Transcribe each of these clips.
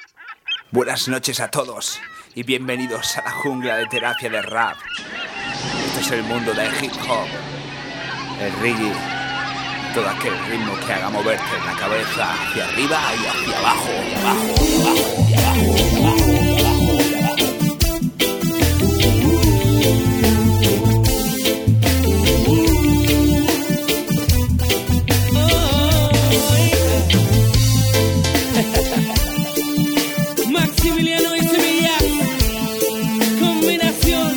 Buenas noches a todos y bienvenidos a la jungla de terapia de rap. Este es el mundo del hip hop, el reggae, todo aquel ritmo que haga moverte la cabeza hacia arriba y hacia abajo, Maximiliano y Sevilla, combinación.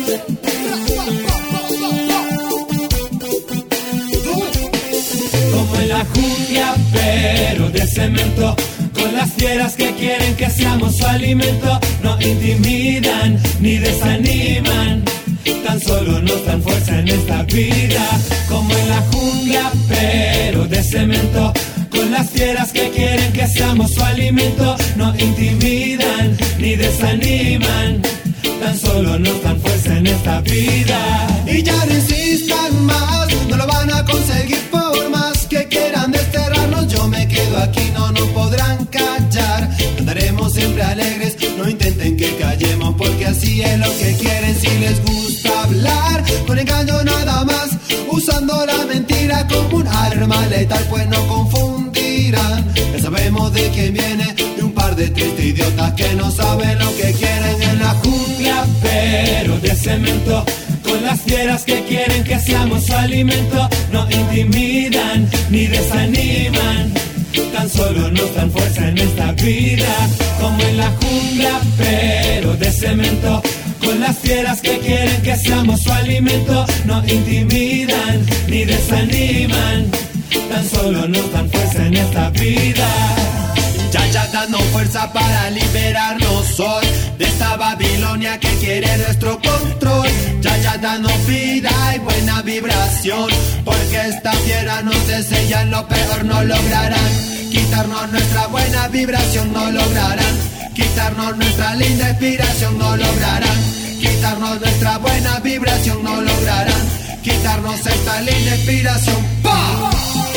Como en la jungla, pero de cemento, con las fieras que quieren que seamos su alimento. No intimidan ni desaniman, tan solo nos dan fuerza en esta vida. Como en la jungla, pero de cemento, con las fieras que quieren que seamos su alimento. No intimidan ni desaniman, tan solo nos dan fuerza en esta vida. Y ya no insistan más, no lo van a conseguir por más que quieran desterrarnos. Yo me quedo aquí, no nos podrán callar. Andaremos siempre alegres, no intenten que callemos, porque así es lo que quieren. Si les gusta hablar con engaño nada más, usando la mentira como un arma letal, pues no confundirán. Ya sabemos de quién viene, de un par de tristes idiotas que no saben lo que quieren. En la jungla, pero de cemento, con las fieras que quieren que seamos su alimento. No intimidan ni desaniman, tan solo nos dan fuerza en esta vida. Como en la jungla, pero de cemento, con las fieras que quieren que seamos su alimento. No intimidan ni desaniman, tan solo nos dan fuerza en esta vida. ya dando fuerza para liberarnos hoy de esta Babilonia que quiere nuestro control. Ya dando vida y buena vibración, porque esta fiera nos desea lo peor, no lograrán quitarnos nuestra buena vibración, no lograrán quitarnos nuestra linda inspiración, no lograrán quitarnos nuestra buena vibración, no lograrán quitarnos esta linda inspiración. ¡Pah!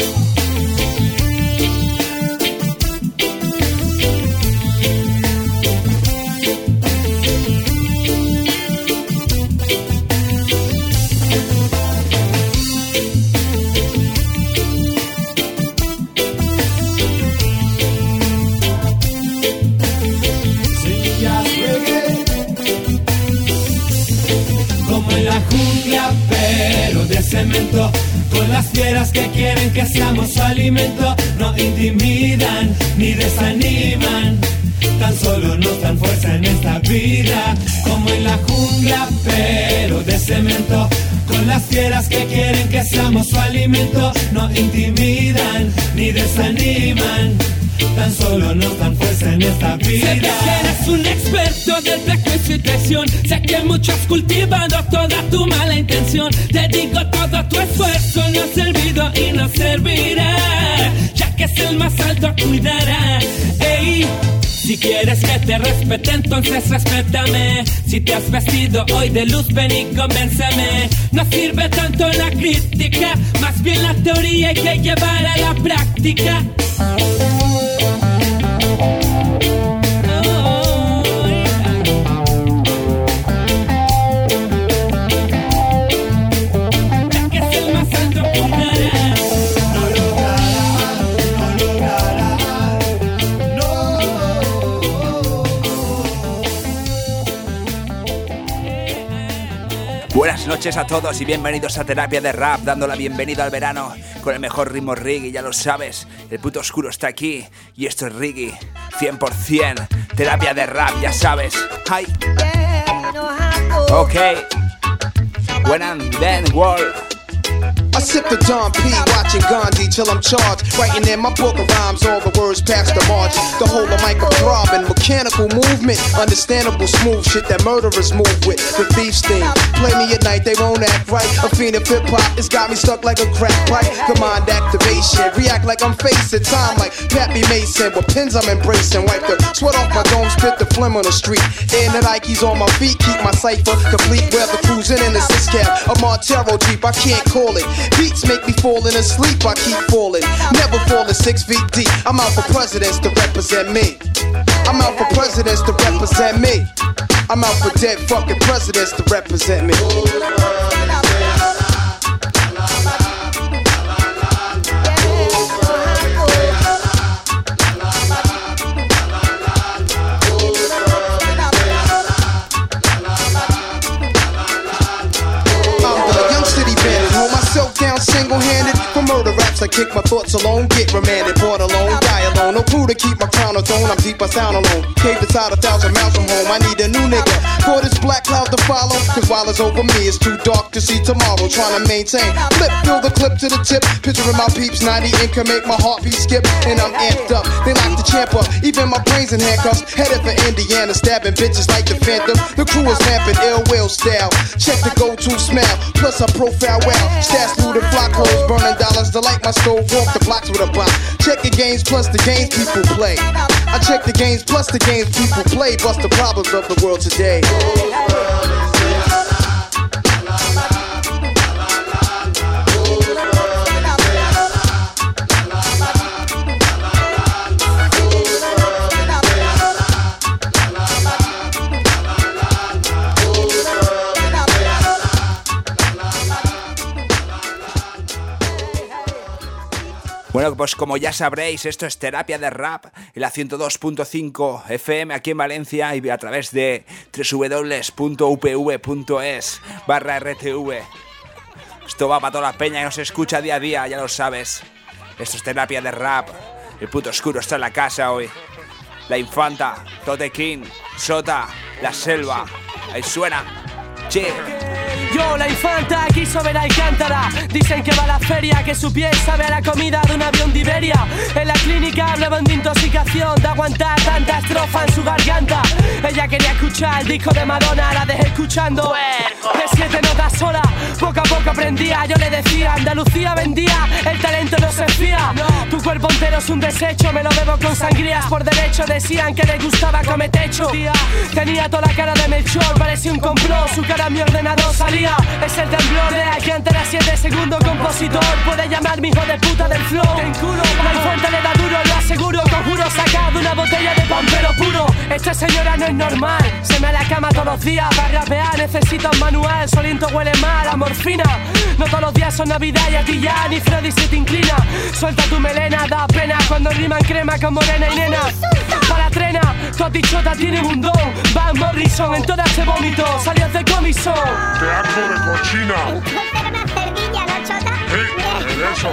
Jungla, pero de cemento, con las fieras que quieren que seamos su alimento. No intimidan ni desaniman, tan solo nos dan fuerza en esta vida. Como en la jungla, pero de cemento, con las fieras que quieren que seamos su alimento. No intimidan ni desaniman, tan solo nos dan fuerza en esta vida. Sé que eres un experto del prejuicio y traición. Sé que muchos cultivando toda tu mala intención. Te digo, todo tu esfuerzo no ha servido y no servirá, ya que es el más alto, cuidará. Ey, si quieres que te respete, entonces respétame. Si te has vestido hoy de luz, ven y convénceme. No sirve tanto la crítica, más bien la teoría hay que llevar a la práctica. Buenas noches a todos y bienvenidos a Terapia de Rap, dando la bienvenida al verano con el mejor ritmo reggae, ya lo sabes, el puto oscuro está aquí y esto es reggae 100%, Terapia de Rap, ya sabes. Hi. Ok, when I'm then world. I sip the Don P, watching Gandhi till I'm charged. Writing in my book of rhymes, all the words past the march. The whole of mic a throbbing, mechanical movement. Understandable smooth shit that murderers move with. The beef sting. Play me at night, they won't act right. I'm fiending hip hop, it's got me stuck like a crack pipe. Command activation, react like I'm facing time like Pappy Mason. With pins I'm embracing, wipe the sweat off my dome, spit the phlegm on the street. And the Nikes on my feet, keep my cipher complete. Weather cruising in the 6 cab, a Montero Jeep, I can't call it. Beats make me falling asleep, I keep falling. Never falling 6 feet deep. I'm out for presidents to represent me. I'm out for presidents to represent me. I'm out for dead fucking presidents to represent me. Single-handed for murder raps, I kick my thoughts alone, get remanded, born alone, die alone. No crew to keep my crown or throne, I'm deep, I sound alone. Cave inside 1,000 miles from home, I need a new nigga for this black cloud to follow. Cause while it's over me, it's too dark to see tomorrow. Trying to maintain, flip, fill the clip to the tip. Picturing my peeps, 90 ink can make my heartbeat skip. And I'm amped up, they like to champ up. Even my brains in handcuffs, headed for Indiana, stabbing bitches like the Phantom. The crew is rampant, ill will style. Check the go-to smell, plus I profile well. Stats looted flock holes, burning dollars to light my stove. Walk the blocks with a box. Check the games plus the games people play. I check the games plus the games people play. Bust the problems of the world today. Bueno, pues como ya sabréis, esto es Terapia de Rap en la 102.5 FM aquí en Valencia y a través de www.upv.es/RTV. Esto va para toda la peña que nos escucha día a día, ya lo sabes. Esto es Terapia de Rap. El puto oscuro está en la casa hoy. La Infanta, Tote King, Sota, La Selva. Ahí suena. Che. Yo, la Infanta, quiso ver a Alcántara. Dicen que va a la feria, que su piel sabe a la comida de un avión de Iberia. En la clínica hablaban de intoxicación, de aguantar tanta estrofa en su garganta. Ella quería escuchar el disco de Madonna, la dejé escuchando de 7 notas sola. Poco a poco aprendía, yo le decía, Andalucía vendía, el talento no se fía. Tu cuerpo entero es un desecho, me lo bebo con sangrías. Por derecho decían que le gustaba comer techo. Tenía toda la cara de Melchor, parecía un complot, su cara en mi ordenador salía. Es el temblor de Alcántara, 7 segundos compositor. Puede llamar mi hijo de puta del flow. La Infanta le da duro, lo aseguro. Conjuro sacado una botella de pampero puro. Esta señora no es normal, se me a la cama todos los días. Para rapear necesito un manual, su aliento huele mal a morfina. No todos los días son Navidad y a ti ya ni Freddy se te inclina. Suelta tu melena, da pena cuando riman crema con morena y nena. Para la trena, tu tichota tienen un don. Van Morrison en toda ese vómito, salió de comisón. De cochina. Entonces era una cerdilla, ¿no, Chota? Sí, eso. Y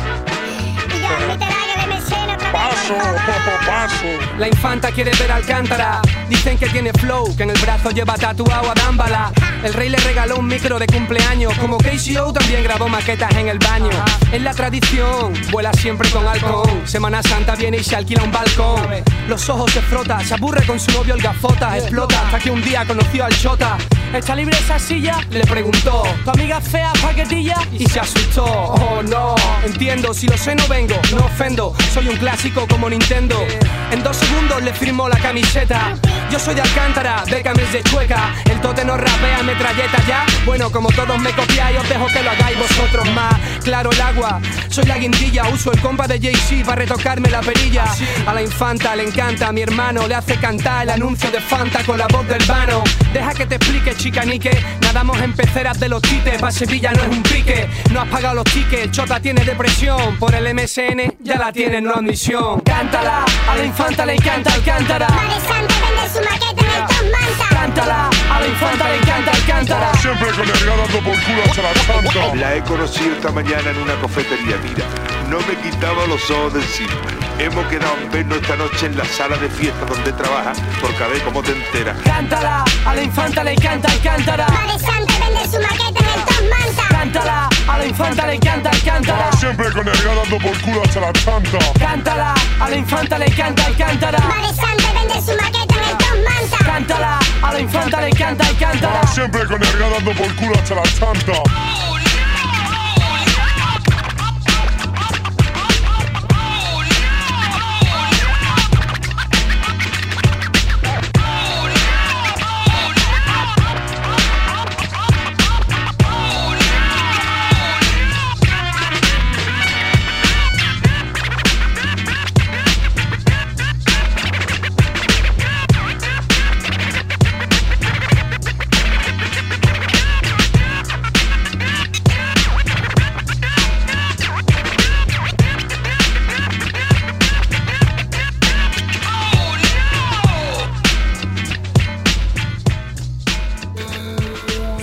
yo, literaria de Mesena otra vez, Paso, por favor. paso. La Infanta quiere ver a Alcántara. Dicen que tiene flow, que en el brazo lleva tatuado a Dámbala. El rey le regaló un micro de cumpleaños. Como KCO también grabó maquetas en el baño. Es la tradición, vuela siempre con halcón. Semana Santa viene y se alquila un balcón. Los ojos se frota, se aburre con su novio el gafota. Explota hasta que un día conoció al Chota. ¿Está libre esa silla? Le preguntó. ¿Tu amiga fea paquetilla? Y se asustó. Oh no, entiendo, si lo sé no vengo, no ofendo. Soy un clásico como Nintendo. En 2 segundos le firmó la camiseta. Yo soy de Alcántara, de Cames de Chueca. El Tote no rapea metralleta ya. Bueno, como todos me copiáis, os dejo que lo hagáis vosotros más. Claro el agua, soy la guindilla. Uso el compa de Jay-Z para retocarme la perilla. A la Infanta le encanta, a mi hermano le hace cantar el anuncio de Fanta con la voz del vano. Deja que te explique, chicanique. Nadamos en peceras de los tites, pa' Sevilla no es un pique. No has pagado los tickets, el Chota tiene depresión. Por el MSN ya la tiene, no admisión. Cántala, a la Infanta le encanta Alcántara. Vale, Santa vende su maqueta en el Top Manta. Cántala, a la Infanta le encanta Alcántara. Siempre con el dando por culo hasta la santa. La he conocido esta mañana en una cafetería, mira, no me quitaba los ojos de encima. Hemos quedado en vernos esta noche en la sala de fiesta donde trabaja, porque a ver cómo te enteras. Cántala, a la Infanta le encanta Alcántara. Vale, Santa vende su maqueta en el Top Manta. Cántala, a la Infanta le encanta Alcántara. Siempre con el dando por culo hasta la santa. Cántala, a la Infanta le encanta Alcántara. Vale, Santa vende su maqueta en el Top Manta. Cántala, a la Infanta le encanta Alcántara. Siempre con el dando por culo hasta la santa.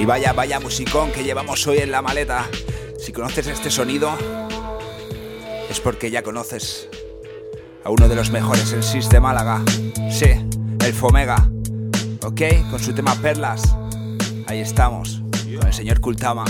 Y vaya musicón que llevamos hoy en la maleta. Si conoces este sonido, es porque ya conoces a uno de los mejores MCs de Málaga. Sí, el Fomega. Ok, con su tema Perlas. Ahí estamos, con el señor Kultama.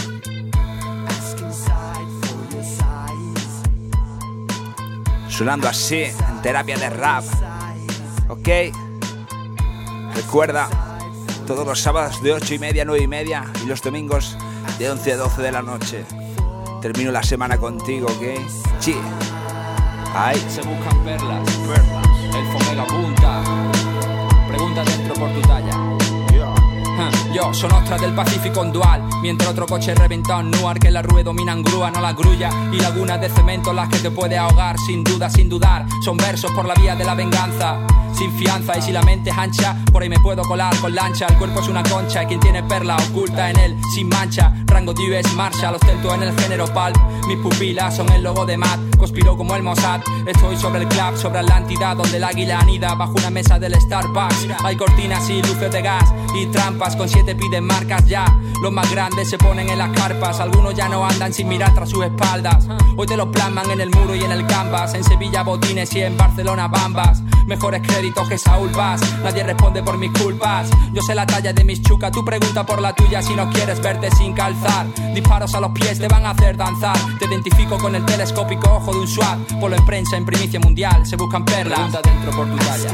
Sonando así, en terapia de rap. Ok. Recuerda, todos los sábados de 8:30 a 9:30 y los domingos de 11 a 12 de la noche. Termino la semana contigo, ¿ok? Sí. Ahí. Se buscan perlas. El Fomega apunta. Pregunta dentro por tu talla. Yo, son ostras del Pacífico en dual. Mientras otro coche reventado en Nuar, que la rue dominan grúa, no la grulla. Y lagunas de cemento las que te puede ahogar, sin duda, sin dudar. Son versos por la vía de la venganza, sin fianza. Y si la mente es ancha, por ahí me puedo colar con lancha. El cuerpo es una concha y quien tiene perla oculta en él, sin mancha. Rango de US Marshall, ostento en el género pulp. Mis pupilas son el logo de Matt, conspiro como el Mossad. Estoy sobre el club, sobre Atlántida, donde el águila anida bajo una mesa del Starbucks. Hay cortinas y luces de gas y trampas, con 7 piden marcas ya. Los más grandes se ponen en las carpas, algunos ya no andan sin mirar tras sus espaldas. Hoy te lo plasman en el muro y en el canvas. En Sevilla botines y en Barcelona bambas. Mejores créditos que Saúl Vaz, nadie responde por mis culpas. Yo sé la talla de mis chucas, tú pregunta por la tuya si no quieres verte sin calzar. Disparos a los pies te van a hacer danzar. Te identifico con el telescópico ojo de un SWAT. Polo en prensa en primicia mundial, se buscan perlas. Pregunta dentro por tu talla.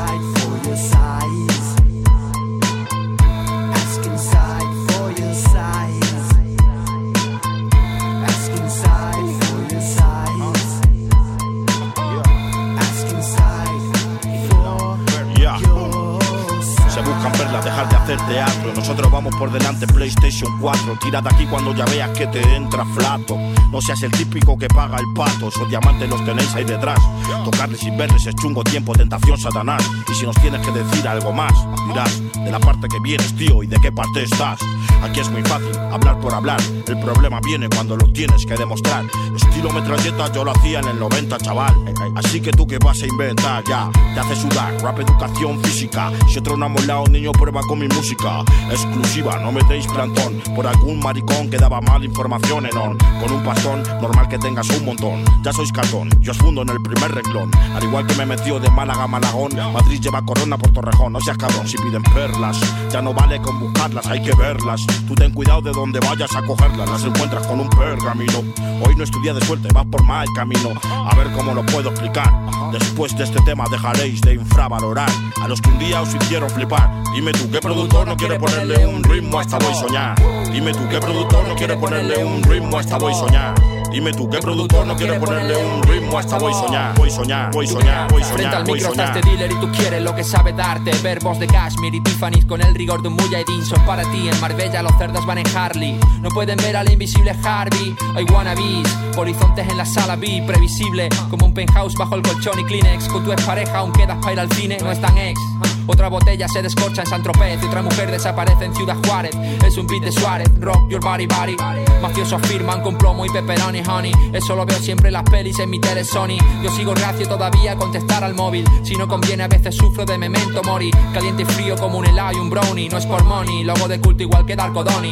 Dejar de hacer teatro, nosotros vamos por delante. PlayStation 4, tira de aquí cuando ya veas que te entra flato. No seas el típico que paga el pato, esos diamantes los tenéis ahí detrás. Tocarles sin verles es chungo tiempo, tentación Satanás. Y si nos tienes que decir algo más, dirás de la parte que vienes, tío, y de qué parte estás. Aquí es muy fácil, hablar por hablar. El problema viene cuando lo tienes que demostrar. Estilo metralleta yo lo hacía en el 90, chaval. Así que tú que vas a inventar, ya te hace sudar, rap, educación física. Si otro no ha molado, niño, prueba con mi música exclusiva, no metéis plantón por algún maricón que daba mal información en on. Con un pastón, normal que tengas un montón. Ya sois cartón, yo os fundo en el primer renglón. Al igual que me metió de Málaga a Malagón, Madrid lleva corona por Torrejón. No seas cabrón, si piden perlas, ya no vale con buscarlas, hay que verlas. Tú ten cuidado de donde vayas a cogerlas, las encuentras con un pergamino. Hoy no estudié de suerte, vas por mal camino. A ver cómo lo puedo explicar. Después de este tema dejaréis de infravalorar a los que un día os hicieron flipar. Dime tú, ¿qué productor no quiere ponerle un ritmo a esta voy soñar? Dime tú, ¿qué productor no quiere ponerle un ritmo a esta voy soñar? Dime tú, ¿qué productor no quiere ponerle un ritmo a esta voy soñar? Voy soñar, voy soñar, voy soñar. Frente al micro está este dealer y tú quieres lo que sabe darte. Verbos de Kashmir y Tiffany's con el rigor de un mujahideen son para ti. En Marbella los cerdos van en Harley. No pueden ver al invisible Harvey. Hay wannabes, horizontes en la sala B. Previsible, como un penthouse bajo el colchón y Kleenex. Con tu expareja aún quedas para ir al cine, no es tan ex. Otra botella se descorcha en San Tropez y otra mujer desaparece en Ciudad Juárez. Es un beat de Suárez, rock your body body. Mafiosos firman con plomo y pepperoni honey. Eso lo veo siempre en las pelis en mi tele Sony. Yo sigo reacio todavía a contestar al móvil. Si no conviene a veces sufro de memento mori. Caliente y frío como un helado y un brownie. No es por money, logo de culto igual que Darko Doni.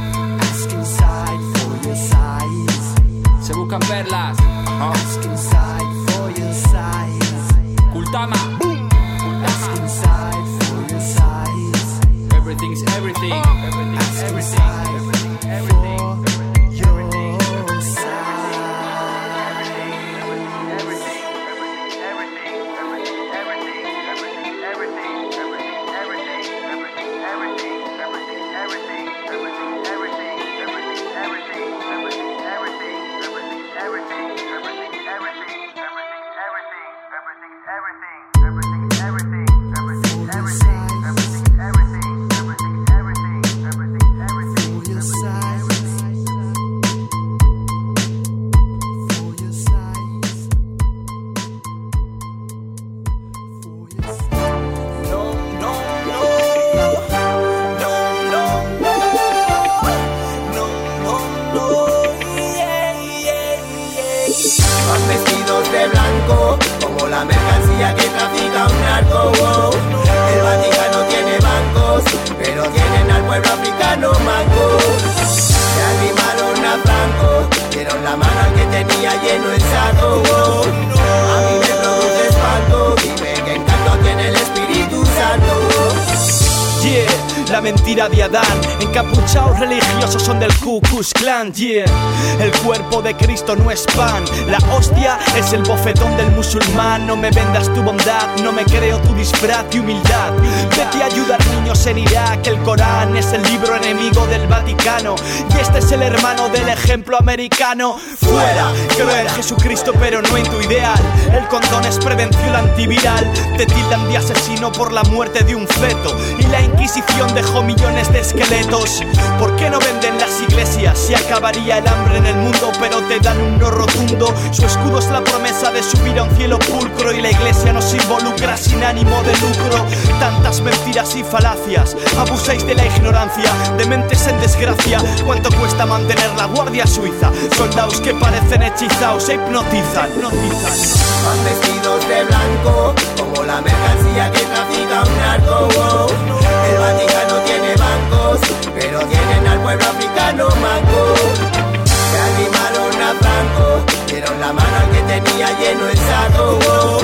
Se buscan perlas. Kultama. Everything's everything. Everything's everything. la mercancía que trafica un narco, wow. El Vaticano tiene bancos, pero tienen al pueblo africano manco. Se arrimaron a Franco, dieron la mano al que tenía lleno el saco. A mí me produce espanto, dime qué encanto tiene el Espíritu Santo. Yeah, la mentira de Adán. Encapuchados religiosos son del Ku Klux Klan. Yeah, el cuerpo de Cristo no es pan. La hostia es el bofetón del musulmán. No me vendas tu bondad, no me creo tu disfraz de humildad. Vete a ayudar niños en Irak. El Corán es el libro enemigo del Vaticano y este es el hermano del ejemplo americano. Fuera, creo en Jesucristo pero no en tu ideal. El condón es prevención antiviral. Te tildan de asesino por la muerte de un feto y la Inquisición dejó millones de esqueletos. ¿Por qué no venden las iglesias? Se acabaría el hambre en el mundo, pero te dan un no rotundo. Su escudo es la promesa de subir a un cielo pulcro y la iglesia nos involucra sin ánimo de lucro. Tantas mentiras y falacias, abusáis de la ignorancia, de mentes en desgracia. ¿Cuánto cuesta mantener la guardia suiza? Soldados que parecen hechizados se hipnotizan. Van vestidos de blanco, como la mercancía que trafica un narco. El Vaticano tiene bancos, pero tienen al pueblo africano manco. Se arrimaron a Franco, dieron la mano al que tenía lleno el saco.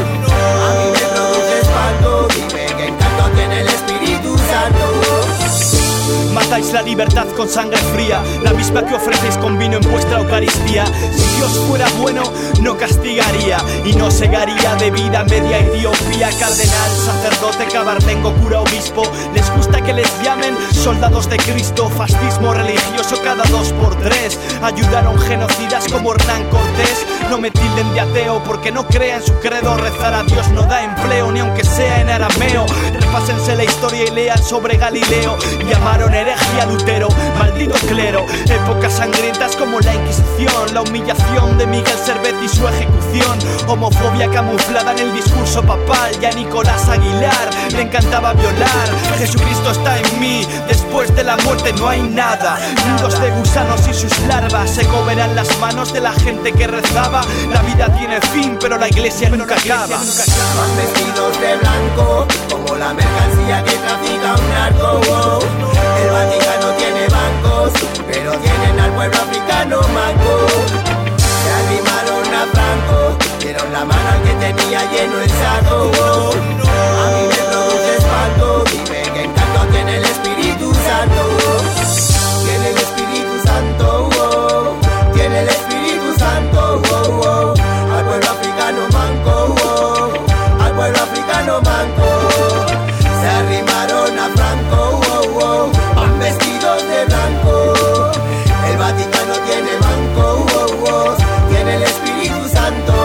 A mí me produce espanto, dime qué encanto tiene el Espíritu Santo. Matáis la libertad con sangre fría, la misma que ofrecéis con vino en vuestra Eucaristía. Si Dios fuera bueno, no castigaría y no cegaría de vida media Etiopía. Cardenal, sacerdote, cabartengo, cura, obispo, les gusta que les llamen soldados de Cristo. Fascismo religioso cada 2x3. Ayudaron genocidas como Hernán Cortés. No me tilden de ateo porque no crea en su credo. Rezar a Dios no da empleo, ni aunque sea en arameo. Repásense la historia y lean sobre Galileo. Llamaron herejía a Lutero, maldito clero. Épocas sangrientas como la Inquisición, la humillación de Miguel Servet y su ejecución. Homofobia camuflada en el discurso papal. Y a Nicolás Aguilar le encantaba violar. Jesucristo está en mí, después de la muerte no hay nada. Nidos de gusanos y sus larvas se comerán las manos de la gente que rezaba. La vida tiene fin, pero la iglesia nunca acaba. Van vestidos de blanco, como la mercancía que trafica un narco. El Vaticano tiene bancos, pero tienen al pueblo africano manco. Se arrimaron a Franco, dieron la mano al que tenía lleno el saco. A mí me produce espanto, dime qué encanto tiene el Espíritu Santo. Tiene el Espíritu Santo, tiene el Espíritu Santo. Al pueblo africano manco, al pueblo africano manco. Se arrimaron a Franco, van vestidos de blanco. El Vaticano tiene bancos, tiene el Espíritu Santo.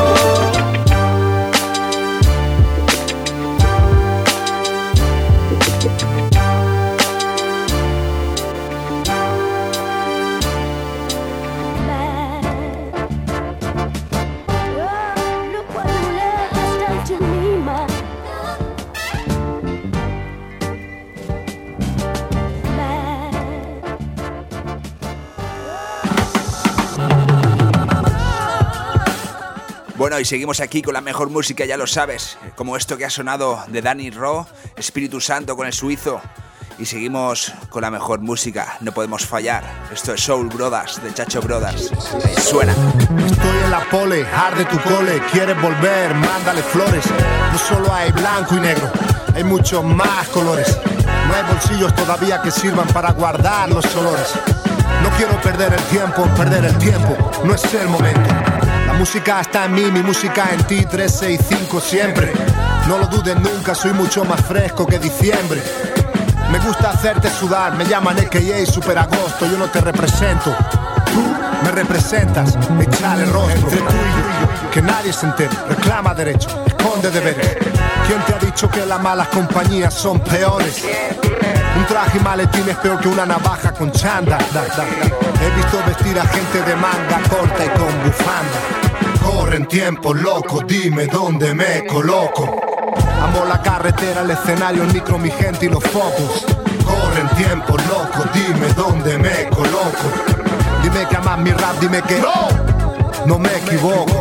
Bueno, y seguimos aquí con la mejor música, ya lo sabes, como esto que ha sonado de Danny Ro, Espíritu Santo con el suizo. Y seguimos con la mejor música, no podemos fallar. Esto es Soul Brothers, de Chacho Brothers. Ahí suena. Estoy en la pole, hard de tu cole. Quieres volver, mándale flores. No solo hay blanco y negro, hay muchos más colores. No hay bolsillos todavía que sirvan para guardar los olores. No quiero perder el tiempo, no es el momento. La música está en mí, mi música en ti, 3, 6, 5 siempre. No lo dudes nunca, soy mucho más fresco que diciembre. Me gusta hacerte sudar, me llaman AKA Super Agosto, yo no te represento. Tú me representas, echale rostro. Entre tú y yo, que nadie se entere, reclama derecho, esconde deberes. ¿Quién te ha dicho que las malas compañías son peores? Un traje y maletín es peor que una navaja con chanda. He visto vestir a gente de manga corta y con bufanda. Corren tiempos locos, dime dónde me coloco. Amo la carretera, el escenario, el micro, mi gente y los focos. Corren tiempos locos, dime dónde me coloco. Dime que amas mi rap, dime que no me equivoco.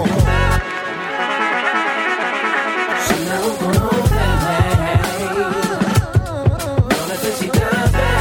Si no conoceme, no necesitas ver.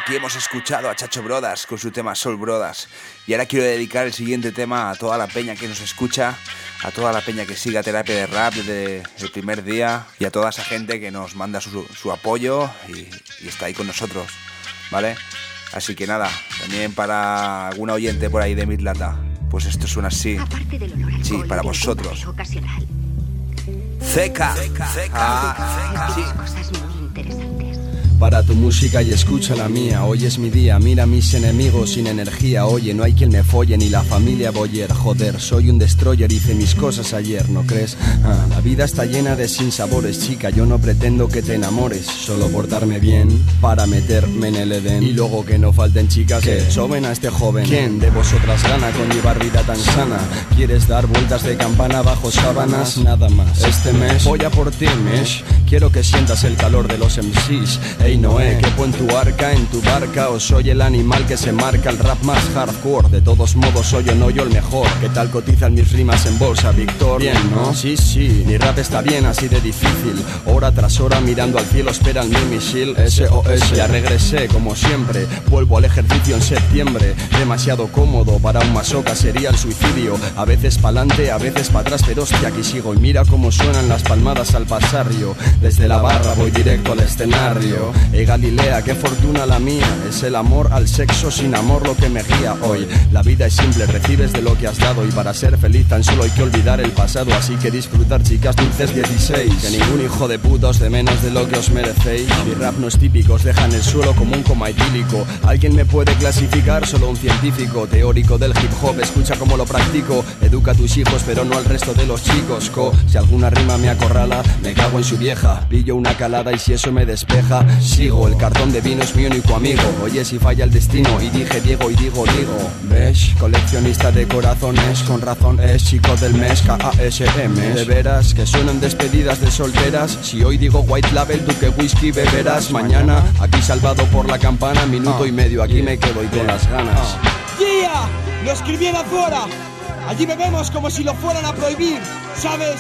aquí hemos escuchado a Chacho Brothers con su tema Soul Brothers. Y ahora quiero dedicar el siguiente tema a toda la peña que nos escucha, a toda la peña que siga Terapia de Rap desde el primer día y a toda esa gente que nos manda su apoyo y está ahí con nosotros, ¿vale? Así que nada, también para algún oyente por ahí de Midlata, pues esto suena así. Sí, para vosotros. Zeca. Sí. Para tu música y escucha la mía. Hoy es mi día, mira a mis enemigos sin energía. Oye, no hay quien me folle ni la familia Boyer. Joder, soy un destroyer, hice mis cosas ayer, ¿no crees? La vida está llena de sinsabores, chica. Yo no pretendo que te enamores, solo portarme bien para meterme en el Edén. Y luego que no falten chicas que soben a este joven. ¿Quién de vosotras gana con llevar vida tan sana? ¿Quieres dar vueltas de campana bajo sábanas? Nada más. Este mes voy a por ti, Mesh. Quiero que sientas el calor de los MCs. Ey Noé, quepo en tu arca, en tu barca, o soy el animal que se marca el rap más hardcore. De todos modos soy o no yo el mejor. ¿Qué tal cotizan mis rimas en bolsa, Víctor? Bien, ¿no? Sí, mi rap está bien, así de difícil. Hora tras hora mirando al cielo esperan mi misil. SOS, ya regresé como siempre. Vuelvo al ejercicio en septiembre. Demasiado cómodo para un masoca sería el suicidio. A veces pa'lante, a veces pa' atrás, pero hostia, aquí sigo. Y mira cómo suenan las palmadas al pasar yo. Desde la barra voy directo al escenario. Galilea, qué fortuna la mía. Es el amor al sexo, sin amor lo que me guía hoy. La vida es simple, recibes de lo que has dado. Y para ser feliz tan solo hay que olvidar el pasado. Así que disfrutar, chicas dulces 16. Que ningún hijo de puta os dé menos de lo que os merecéis. Mi rap no es típico, os deja en el suelo como un coma etílico. ¿Alguien me puede clasificar? Solo un científico teórico del hip hop, escucha cómo lo practico. Educa a tus hijos pero no al resto de los chicos. Si alguna rima me acorrala, me cago en su vieja. Pillo una calada y si eso me despeja, sigo. El cartón de vino es mi único amigo. Oye, si falla el destino y dije Diego y digo ¿ves? Coleccionista de corazones, con razón es chico del mes, KASM. De veras que suenan despedidas de solteras. Si hoy digo white label, tú que whisky beberás. Mañana aquí salvado por la campana, minuto y medio aquí me quedo y con las ganas. ¡Yeah! Lo escribí en Azuara. Allí bebemos como si lo fueran a prohibir, ¿sabes?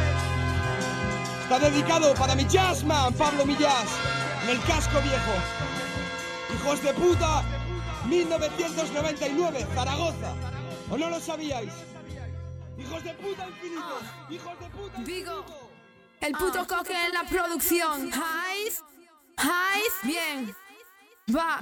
Está dedicado para mi jazzman, Pablo Millás, en el casco viejo. Hijos de puta, 1999, Zaragoza. ¿O no lo sabíais? Hijos de puta infinitos, hijos de puta Vigo, el puto coque en la producción. Highs, bien. Va.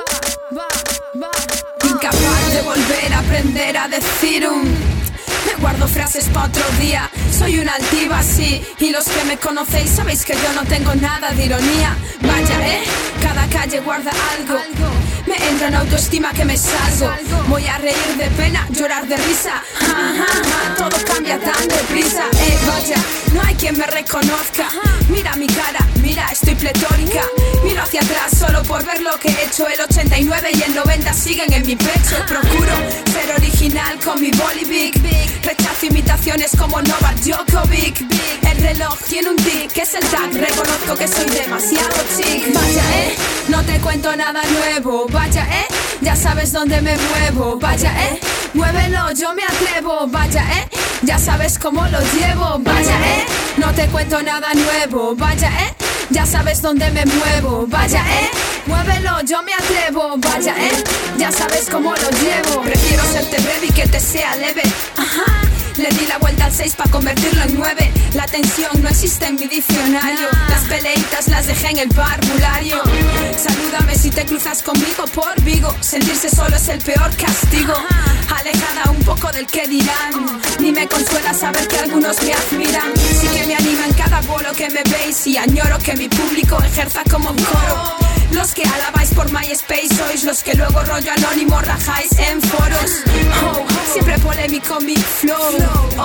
Incapaz de volver a aprender a decir me guardo frases pa' otro día. Soy una altiva, sí. Y los que me conocéis sabéis que yo no tengo nada de ironía. Vaya, cada calle guarda algo. Me entra en autoestima que me salgo. Voy a reír de pena, llorar de risa. Todo cambia tan deprisa. Vaya, no hay quien me reconozca. Mira mi cara, mira, estoy pletórica. Miro hacia atrás solo por ver lo que he hecho. El 89 y el 90 siguen en mi pecho. Procuro ser original con mi boli big. Rechazo imitaciones como Novak Djokovic. El reloj tiene un tic, que es el tag. Reconozco que soy demasiado chic. Vaya, no te cuento nada nuevo. Vaya, ya sabes dónde me muevo. Vaya, muévelo, yo me atrevo. Vaya, ya sabes cómo lo llevo. Vaya, no te cuento nada nuevo. Vaya, ya sabes dónde me muevo. Vaya, muévelo, yo me atrevo. Vaya, ya sabes cómo lo llevo. Prefiero serte breve y que te sea leve. Le di la vuelta al 6 para convertirlo en 9. La tensión no existe en mi diccionario. Las peleitas las dejé en el parvulario. Salúdame si te cruzas conmigo por Vigo. Sentirse solo es el peor castigo. Alejada un poco del que dirán. Ni me consuela saber que algunos me admiran. Sí que me anima en cada bolo que me veis. Y añoro que mi público ejerza como un coro. Los que alabáis por MySpace sois los que luego rollo anónimo rajáis en foros. Siempre polémico mi flow.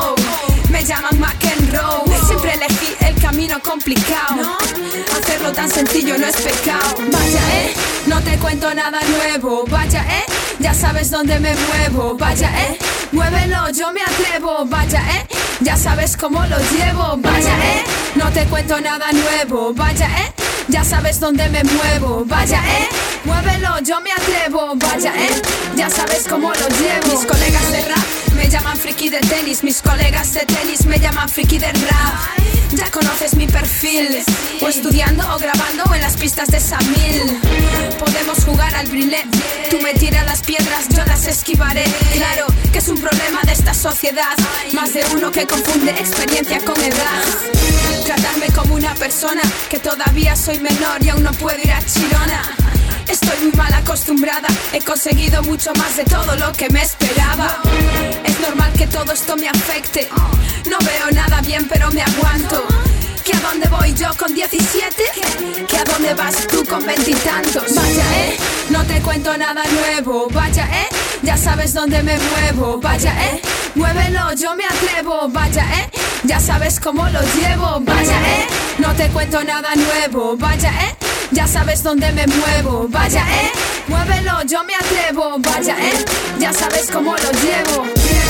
Me llaman McEnroe. Siempre elegí el camino complicado. Hacerlo tan sencillo no es pecado. Vaya, no te cuento nada nuevo. Vaya, ya sabes dónde me muevo. Vaya, muévelo, yo me atrevo. Vaya, ya sabes cómo lo llevo. Vaya, no te cuento nada nuevo. Vaya, ya sabes dónde me muevo. Vaya, muévelo, yo me atrevo. Vaya, ya sabes cómo lo llevo. Mis colegas de rap me llaman friki del tenis, mis colegas de tenis me llaman friki del rap. Ya conoces mi perfil, o estudiando o grabando en las pistas de Samil. Podemos jugar al brilé, tú me tiras las piedras, yo las esquivaré. Claro que es un problema de esta sociedad, más de uno que confunde experiencia con edad. Tratarme como una persona que todavía soy menor y aún no puedo ir a Chirona. Estoy muy mal acostumbrada, he conseguido mucho más de todo lo que me esperaba. Es normal que todo esto me afecte, no veo nada bien pero me aguanto. ¿Que a dónde voy yo con 17? ¿Que a dónde vas tú con 20 y tantos? Vaya, no te cuento nada nuevo. Vaya, ya sabes dónde me muevo. Vaya, muévelo, yo me atrevo. Vaya, ya sabes cómo lo llevo. Vaya, no te cuento nada nuevo. Vaya, ya sabes dónde me muevo. Vaya, muévelo, yo me atrevo. Vaya, ya sabes cómo lo llevo.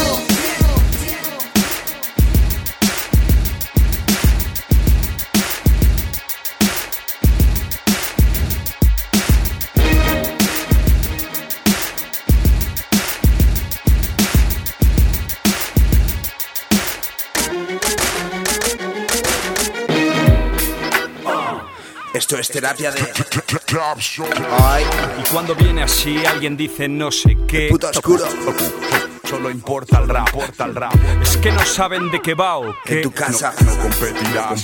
Esto es terapia de... Ay, y cuando viene así alguien dice no sé qué. Puto oscuro. Solo importa el rap, Es que no saben de qué va o qué. En tu casa no competirás.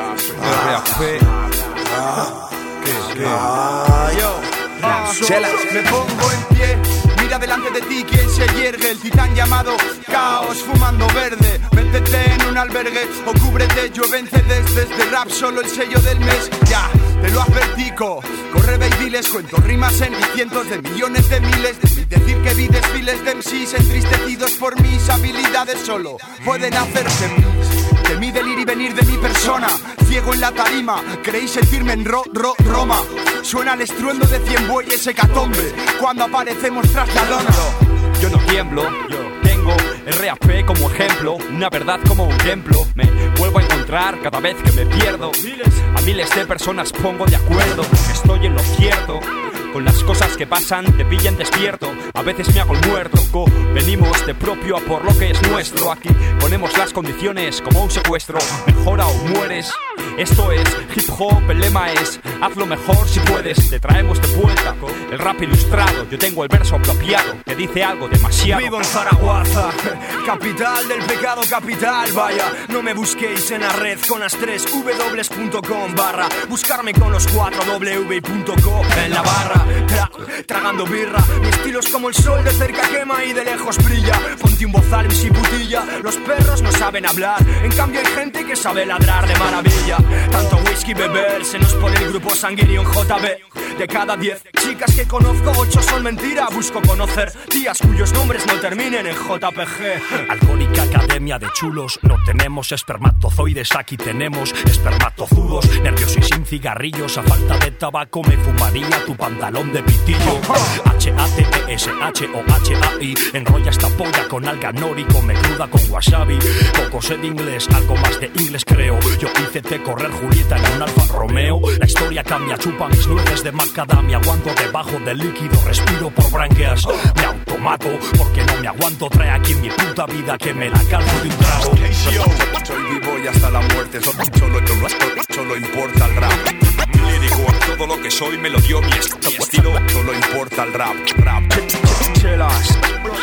Me pongo en pie, mira delante de ti quien se yergue. El titán llamado caos fumando verde. Métete en un albergue o cúbrete, llueve en CDs desde rap, solo el sello del mes. Ya, te lo advertico, corre ve y diles, cuento rimas en cientos de millones de miles. Decir que vi desfiles de MCs entristecidos por mis habilidades solo pueden hacerse mis. De mi delir y venir de mi persona, ciego en la tarima, creéis sentirme en Roma. Suena el estruendo de 100 bueyes hecatombe cuando aparecemos tras la lona. Yo no tiemblo, yo tengo el RAP como ejemplo, una verdad como un templo. Me vuelvo a encontrar cada vez que me pierdo. A miles de personas pongo de acuerdo, estoy en lo cierto. Con las cosas que pasan te pillan despierto. A veces me hago el muerto. Venimos de propio a por lo que es nuestro. Aquí ponemos las condiciones como un secuestro. Mejora o mueres. Esto es hip hop, el lema es hazlo mejor si puedes. Te traemos de vuelta el rap ilustrado. Yo tengo el verso apropiado que dice algo demasiado. Vivo en Zaragoza, capital del pecado capital. Vaya, no me busquéis en la red con las 3 w.com barra. Buscarme con los 4 w.co en la barra. Tragando birra, mi estilo es como el sol, de cerca quema y de lejos brilla. Ponte un bozal y putilla, los perros no saben hablar, en cambio hay gente que sabe ladrar de maravilla. Tanto whisky beber, se nos pone el grupo sanguíneo en JB. De cada 10 chicas que conozco, 8 son mentira. Busco conocer tías cuyos nombres no terminen en JPG. Alcohólica academia de chulos, no tenemos espermatozoides, aquí tenemos espermatozudos. Nervios y sin cigarrillos, a falta de tabaco me fumaría tu pantalón de pitillo. H-A-T-E-S-H-O-H-A-I, enrolla esta polla con alga nori, come cruda con wasabi. Poco sé de inglés, algo más de inglés creo. Yo hice te correr Julieta en un Alfa Romeo. La historia cambia, chupa mis nueces de macadamia. Aguanto debajo del líquido, respiro por branquias. Me automato porque no me aguanto. Trae aquí en mi puta vida que me la calzo de un trago. Soy vivo y hasta la muerte, solo importa el rap. Lírico, todo lo que soy me lo dio mi estilo. Solo importa el rap. Chelas,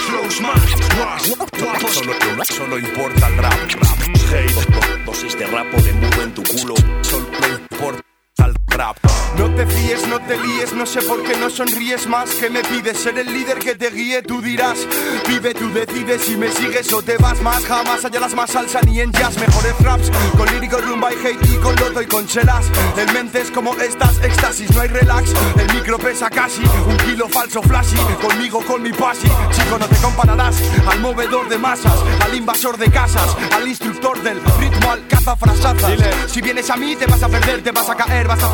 solo importa el rap. Dosis de rap o de mudo en tu culo. Solo importa el rap. No te fíes, no te líes, no sé por qué no sonríes más. ¿Qué me pides? Ser el líder que te guíe, tú dirás. Vive, tú decides si me sigues o te vas más. Jamás haya las más salsa ni en jazz. Mejores raps con lírico, rumba y hate y con loto y con chelas. En mentes como estas, éxtasis, no hay relax. El micro pesa casi 1 kilo falso flashy. Conmigo, con mi pasi. Chico, no te compararás al movedor de masas, al invasor de casas, al instructor del ritmo, al cazafrasazas. Si vienes a mí te vas a perder, te vas a caer, vas a fallar.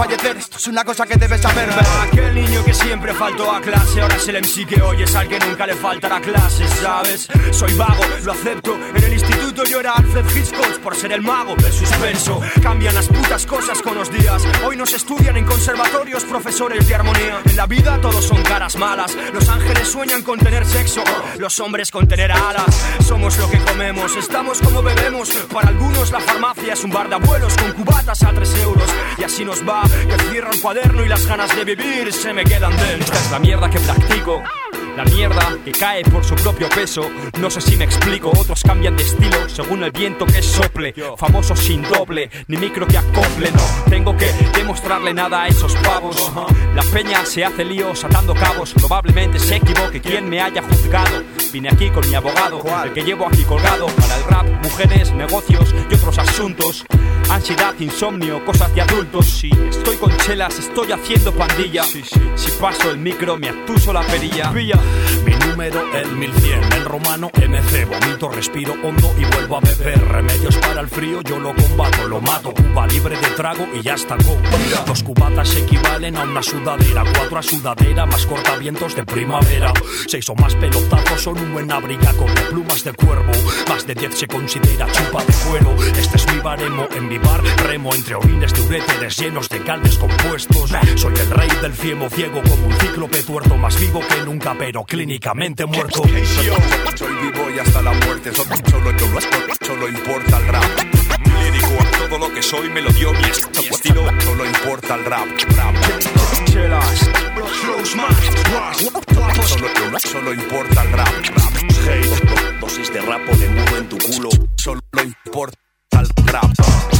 fallecer. Esto es una cosa que debes saber. Aquel niño que siempre faltó a clase, ahora es el MC que oyes, al que nunca le faltará clases, ¿sabes? Soy vago, lo acepto. En el instituto yo era Alfred Hitchcock por ser el mago del suspenso. Cambian las putas cosas con los días. Hoy nos estudian en conservatorios profesores de armonía. En la vida todos son caras malas. Los ángeles sueñan con tener sexo, los hombres con tener alas. Somos lo que comemos, estamos como bebemos. Para algunos la farmacia es un bar de abuelos con cubatas a 3 euros. Y así nos va, que cierra un cuaderno y las ganas de vivir se me quedan dentro. Esta es la mierda que practico, la mierda que cae por su propio peso. No sé si me explico, otros cambian de estilo según el viento que sople. Famoso sin doble, ni micro que acople. No tengo que demostrarle nada a esos pavos. La peña se hace líos atando cabos. Probablemente se equivoque quien me haya juzgado. Vine aquí con mi abogado, el que llevo aquí colgado. Para el rap, mujeres, negocios y otros asuntos. Ansiedad, insomnio, cosas de adultos. Si estoy con chelas, estoy haciendo pandilla. Si paso el micro, me atuso la perilla. Mi número el 1100, en romano MC. Vomito, respiro hondo y vuelvo a beber. Remedios para el frío, yo lo combato, lo mato. Cuba libre de trago y ya está go. 2 cubatas equivalen a una sudadera. 4 a sudadera, más cortavientos de primavera. 6 o más pelotazos son un buen abrigaco de plumas de cuervo. Más de 10 se considera chupa de cuero. Este es mi baremo, en mi bar remo entre orines de uréteres llenos de caldes compuestos. Soy el rey del fiemo ciego como un cíclope tuerto. Más vivo que nunca, pero clínicamente muerto. Soy vivo y hasta la muerte, solo importa el rap. Lírico a todo lo que soy, me lo dio mi estilo, solo importa el rap. Solo importa el rap. Dosis de rap o de mudo en tu culo. Solo importa el rap.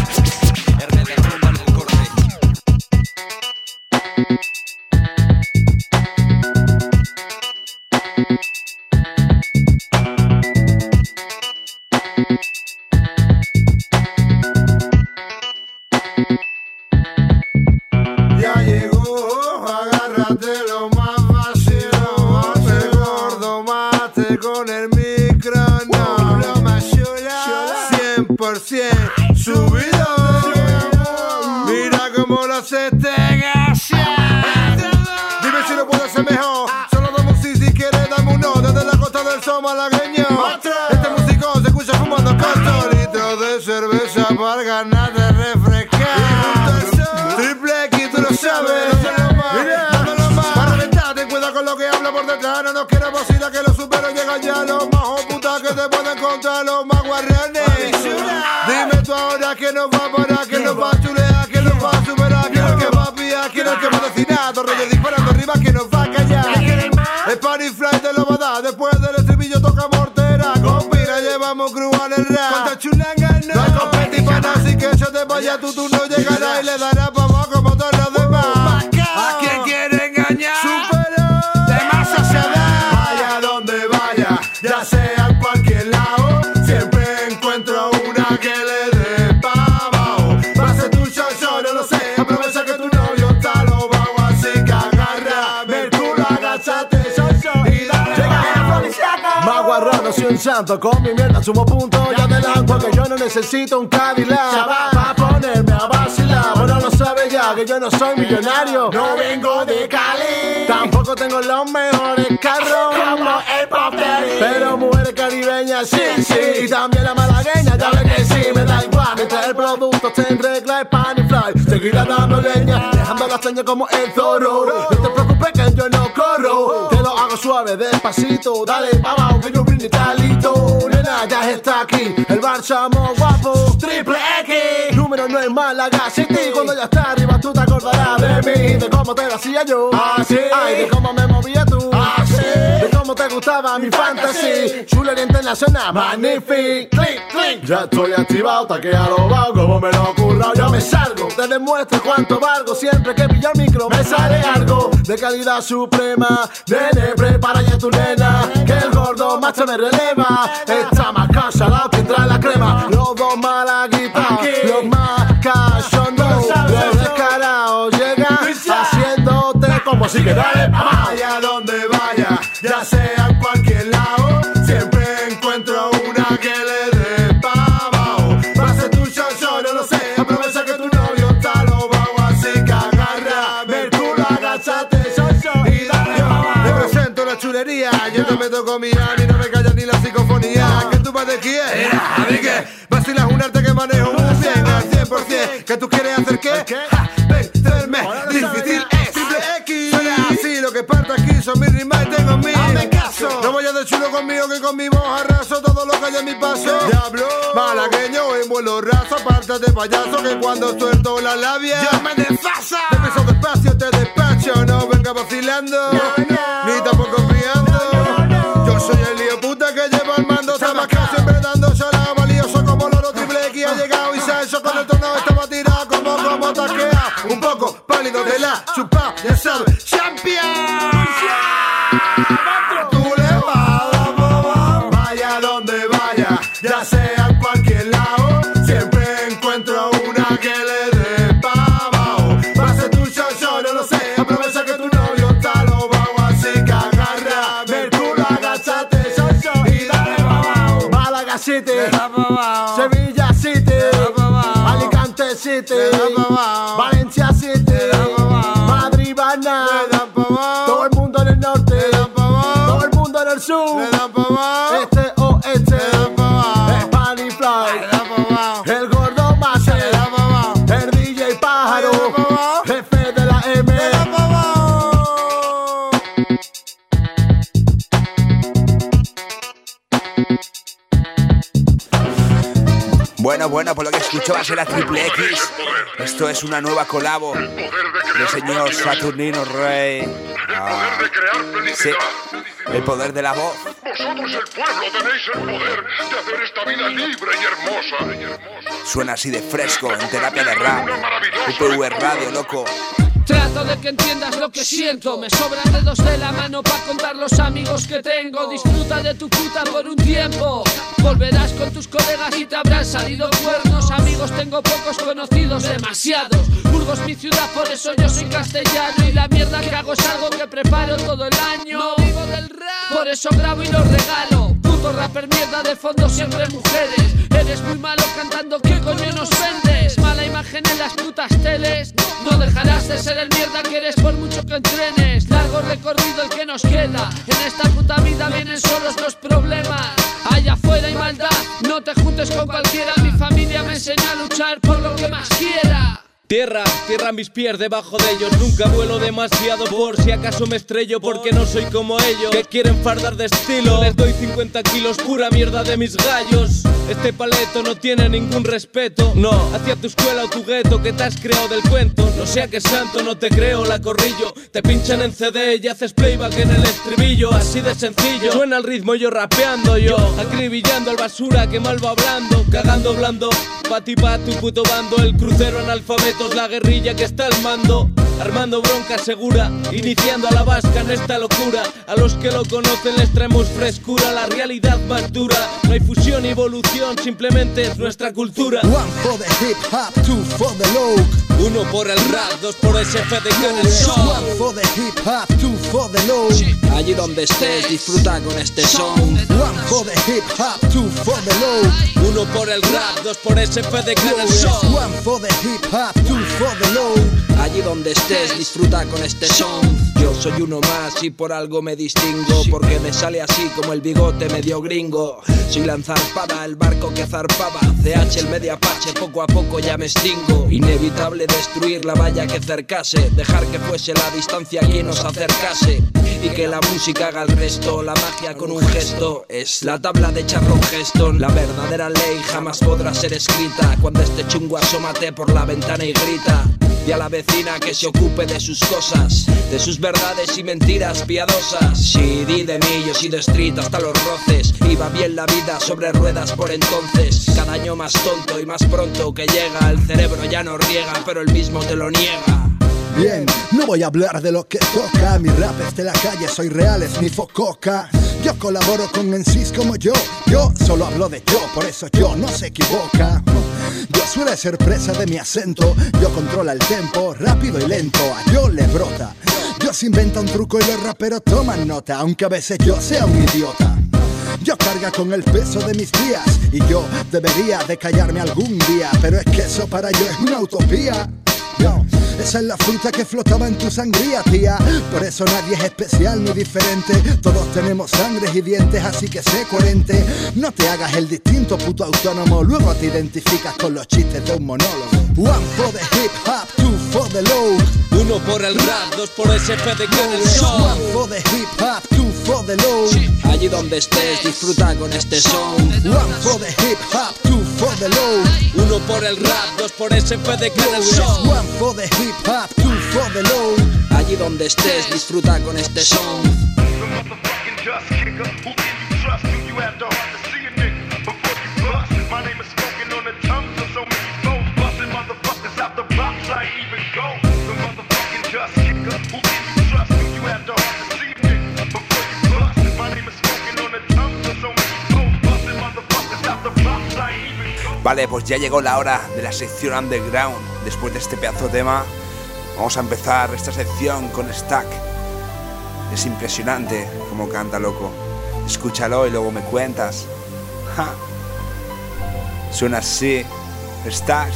Ya llegó, agárrate lo más vacío, mate gordo, mate con el micro, no, lo más chula, 100% subido, mira cómo lo hace este gracia. Dime si lo puedo hacer mejor, solo dame un sí si quieres dame un no, desde la costa del sol malagueño, este músico se escucha fumando con litros de cerveza para ganar de refrescar. Triple X, tú lo sabes. Mira, dándolo más. Para reventar, ten cuidado con lo que habla por detrás. No nos queremos ir a que los superos llegan ya. Los más putas que te pueden encontrar, los más guarranes. Dime tú ahora quién nos va a parar, quién nos va a chulear, quién nos va a superar, quién es el que va a pillar, quién es el que va a destinar. Dos reyes disparando arriba, quién nos va a callar. El party fly te lo va a dar. Después del estribillo toca mortera. Compira, llevamos crew en el rap. Contra chulanga no hay competi para así que yo te vaya, tu turno llegará y le dará pa' abajo como todos los demás. ¿A quién quiere engañar? Supero de masa se da. Vaya donde vaya, ya sea en cualquier lado, siempre encuentro una que le dé pa' abajo. Va a ser tu show, no lo sé. Aprovecha que tu novio está lo bajo, así que agárrame el culo, agáchate y dale. Más guarrado, soy un santo, con mi mierda sumo punto. Ya te la porque yo no necesito un Cadillac pa' ponerme a vacilar. Bueno, lo sabes ya que yo no soy millonario. No vengo de Cali, tampoco tengo los mejores carros como el Pop Daddy. Pero mujeres caribeñas, sí, sí. Y también la malagueña, ya ves que sí, me da igual. Mientras el producto esté en regla, es pan y fly. Seguirá dando leña, dejando la seña como el Zorro. No te preocupes que yo no corro, te lo hago suave, despacito. Dale pa' abajo que yo brinde talito. Nena, ya está aquí, el Barçamo guapo. Triple X, número 9 en Málaga City. Cuando ya está arriba tú te acordarás de mí, de cómo te lo hacía yo. Así, ay, de cómo me movía tú. Así, de cómo te gustaba mi fantasy. Chulería internacional, magnific. Click, click. Ya estoy activado, taquea lo bajo, como me lo he currado. Yo me salgo, te demuestro cuánto valgo. Siempre que pillo el micro me sale algo de calidad suprema. Nene, prepara ya tu nena, que el gordo macho me releva. Está más cansado que trae la crema. Los dos malaguitas, los más cachondos, los descarados llegan haciéndote como si que dale pa' más. Vaya donde vaya, ya sea en cualquier lado, siempre encuentro una que le dé pa' abajo. Va a ser tu show, no lo sé. Aprovecha que tu novio está lo bajo, así que haga chulería. Yo te meto con mi ani, no me callas ni la psicofonía. Que tú vas de quién, a mí que vacilas un arte que manejo muy bien al 100%. ¿Que tú quieres hacer qué? Vencerme, difícil es triple X. Suena así, lo que parte aquí son mis rimas y tengo mil. Hazme caso, no vayas de chulo conmigo que con mi voz arraso todo lo que hay en mi paso. Diablo, malagueño en vuelo raso, apártate payaso que cuando suelto la labia yo me desfasa. Te piso despacio, te despacho, no venga vacilando, ni tampoco confiando. Yo soy el lío puta que lleva el mando, está más que siempre dando sola, valioso como loro triple X ha llegado y se ha hecho con el tornado, estaba tirado como taquea, un poco pálido de la chupa, ya sabes, champion. Tú le vas, vaya donde vaya, ya sea en cualquier lado, siempre encuentro una que le dé pa' abajo. Va a ser tu show, no lo sé, aprovecha que tu novio está lo bajo, así que agarra, Mercurio, agachate, y dale pa' abajo. Málaga City, Sevilla City, Alicante City, Valencia City, Madrid, Bana, todo el mundo en el norte, todo el mundo en el sur, este oeste, Spanish Fly, el gordo base, el DJ pájaro, jefe de la M. Bueno, por lo que escucho va a ser la Triple X. Esto es una nueva colabo del señor Saturnino Rey. Sí, el poder de la voz. Vosotros el pueblo tenéis el poder de hacer esta vida libre y hermosa. Suena así de fresco en terapia de rap. UPV Radio, loco. Trato de que entiendas lo que siento. Me sobran dedos de la mano para contar los amigos que tengo. Disfruta de tu puta por un tiempo. Volverás con tus colegas y te habrán salido cuernos. Amigos tengo pocos, conocidos demasiados. Burgos mi ciudad, por eso yo soy castellano. Y la mierda que hago es algo que preparo todo el año. No vivo del rap, por eso grabo y lo regalo. Puto rapper mierda, de fondo siempre mujeres. Eres muy malo cantando, ¿qué coño nos vendes? Mala imagen en las putas teles. No dejarás de ser el mierda que eres por mucho que entrenes. Largo recorrido el que nos queda. En esta puta vida vienen solos los problemas. Allá afuera hay maldad, no te juntes con cualquiera. Mi familia me enseñó a luchar por lo que más quiera. Tierra a mis pies debajo de ellos. Nunca vuelo demasiado por si acaso me estrello, porque no soy como ellos que quieren fardar de estilo. Les doy 50 kilos, pura mierda de mis gallos. Este paleto no tiene ningún respeto, no, hacia tu escuela o tu gueto que te has creado del cuento. No sea que santo, no te creo, la corrillo. Te pinchan en CD y haces playback en el estribillo. Así de sencillo, suena el ritmo yo rapeando, yo acribillando al basura que mal va hablando, cagando blando, pa' ti pa' tu puto bando. El crucero analfabetos, la guerrilla que está al mando, armando bronca segura, iniciando a la vasca en esta locura. A los que lo conocen les traemos frescura, la realidad más dura. No hay fusión ni evolución, simplemente es nuestra cultura. One for the hip hop, two for the low. Uno por el rap, dos por SFDK en el show. One for the hip hop, two for the low. Allí donde estés, disfruta con este sound. One for the hip hop, two for the low. Uno por el rap, dos por SFDK en el show. One for the hip hop, two for the low. Allí donde estés, disfruta con este sound. Yo soy uno más y por algo me distingo, porque me sale así como el bigote medio gringo. Soy la enzarpada, el barco que zarpaba. CH el medio apache, poco a poco ya me extingo. Inevitable destruir la valla que cercase, dejar que fuese la distancia quien nos acercase, y que la música haga el resto. La magia con un gesto es la tabla de Charlton Heston. La verdadera ley jamás podrá ser escrita. Cuando este chungo asómate por la ventana y grita. Y a la vecina que se ocupe de sus cosas, de sus verdades y mentiras piadosas. Sí, di de mí, yo he sido street hasta los roces. Iba bien la vida sobre ruedas por entonces. Cada año más tonto y más pronto que llega. El cerebro ya no riega, pero el mismo te lo niega. Bien, no voy a hablar de lo que toca. Mi rap es de la calle, soy real, es mi fococa. Yo colaboro con MCs como yo solo hablo de yo, por eso yo no se equivoca. Yo suele ser presa de mi acento. Yo controla el tempo, rápido y lento. A yo le brota. Yo se inventa un truco y los raperos toman nota, aunque a veces yo sea un idiota. Yo carga con el peso de mis días y yo debería de callarme algún día, pero es que eso para yo es una utopía. Yo Esa es la fruta que flotaba en tu sangría, tía. Por eso nadie es especial ni diferente. Todos tenemos sangre y dientes, así que sé coherente. No te hagas el distinto, puto autónomo. Luego te identificas con los chistes de un monólogo. One for the hip hop, two for the low. Uno por el rap, dos por ese PDK del show. One for the hip hop, two for the low. Allí donde estés, disfruta con este sound. One for the hip hop, two for the low. Uno por el rap, dos por ese PDK del show. One for the hip hop, two for the low. Allí donde estés, disfruta con este sound. Vale, pues ya llegó la hora de la sección underground. Después de este pedazo de tema, vamos a empezar esta sección con Stack. Es impresionante como canta, loco. Escúchalo y luego me cuentas. Ja. Suena así. Stack.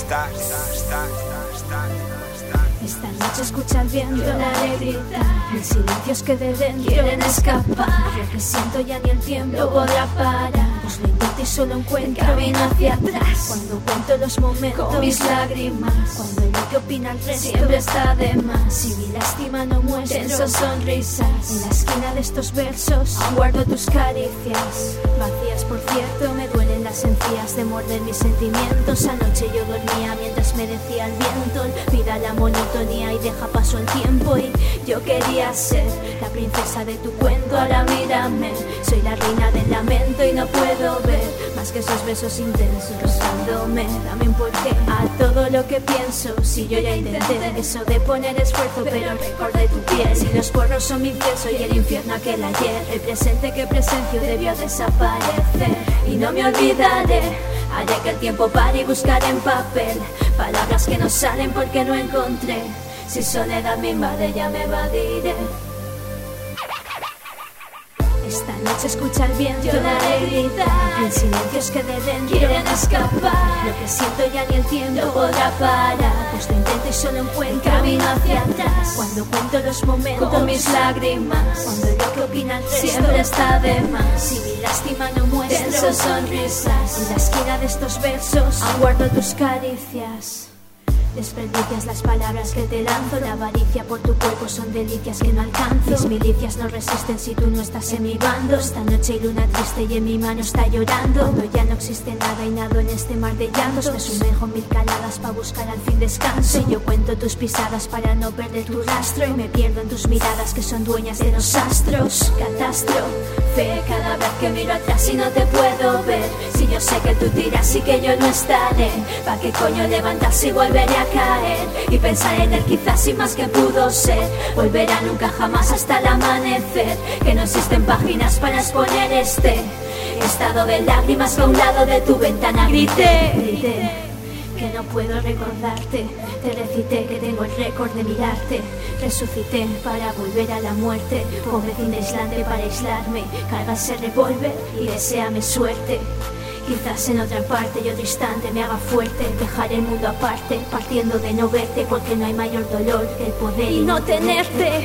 Esta noche escucha el viento, la alegría, en silencios que de dentro quieren escapar. Lo que siento ya ni el tiempo podrá parar. Pues lo intento y solo encuentro camino hacia atrás. Cuando cuento los momentos con mis lágrimas, cuando lo que opina el resto siempre está de más. Si mi lástima no muestro esas sonrisas, en la esquina de estos versos aún guardo tus caricias. Vacías, por cierto, me duelen las encías de morder mis sentimientos. Anoche yo dormía mientras me decía el viento: olvida la monotonía y deja paso al tiempo. Y yo quería ser la princesa de tu cuento, ahora mírame. Soy la reina del lamento y no puedo ver más que esos besos intensos rozándome. Dame un porqué a todo lo que pienso. Si yo ya intenté eso de poner esfuerzo, pero recordé tu piel. Si los porros son mi incienso y el infierno aquel ayer, el presente que presencio debió desaparecer. Y no me olvidaré, haré que el tiempo pare y buscaré en papel palabras que no salen porque no encontré. Si soledad me invade ya me evadiré. Esta noche escucha el viento, lloraré y gritar, en silencios que de dentro quieren escapar. Lo que siento ya ni el tiempo podrá parar, pues lo intento y solo encuentro camino hacia atrás. Cuando cuento los momentos con mis lágrimas, cuando lo que opina el resto siempre está de más. Si mi lástima no muestro esas sonrisas, en la esquina de estos versos aún guardo tus caricias. Desperdicias las palabras que te lanzo, la avaricia por tu cuerpo son delicias que no alcanzo. Mis milicias no resisten si tú no estás en mi bando. Esta noche hay luna triste y en mi mano está llorando. Cuando ya no existe nada y nado en este mar de llantos, me sumerjo en mil caladas para buscar al fin descanso. Y yo cuento tus pisadas para no perder tu rastro, y me pierdo en tus miradas que son dueñas de los astros. Catástrofe cada vez que miro atrás y no te puedo ver. Si yo sé que tú tiras y que yo no estaré, ¿pa' qué coño levantarse y volveré a caer? Y pensar en él quizás sin más que pudo ser. Volverá nunca jamás hasta el amanecer, que no existen páginas para exponer este estado de lágrimas que a un lado de tu ventana grité que no puedo recordarte. Te recité que tengo el récord de mirarte. Resucité para volver a la muerte. Pobrecín aislante para aislarme. Carga ese revólver y deséame suerte. Quizás en otra parte y otro instante me haga fuerte. Dejar el mundo aparte, partiendo de no verte, porque no hay mayor dolor que el poder y no tenerte.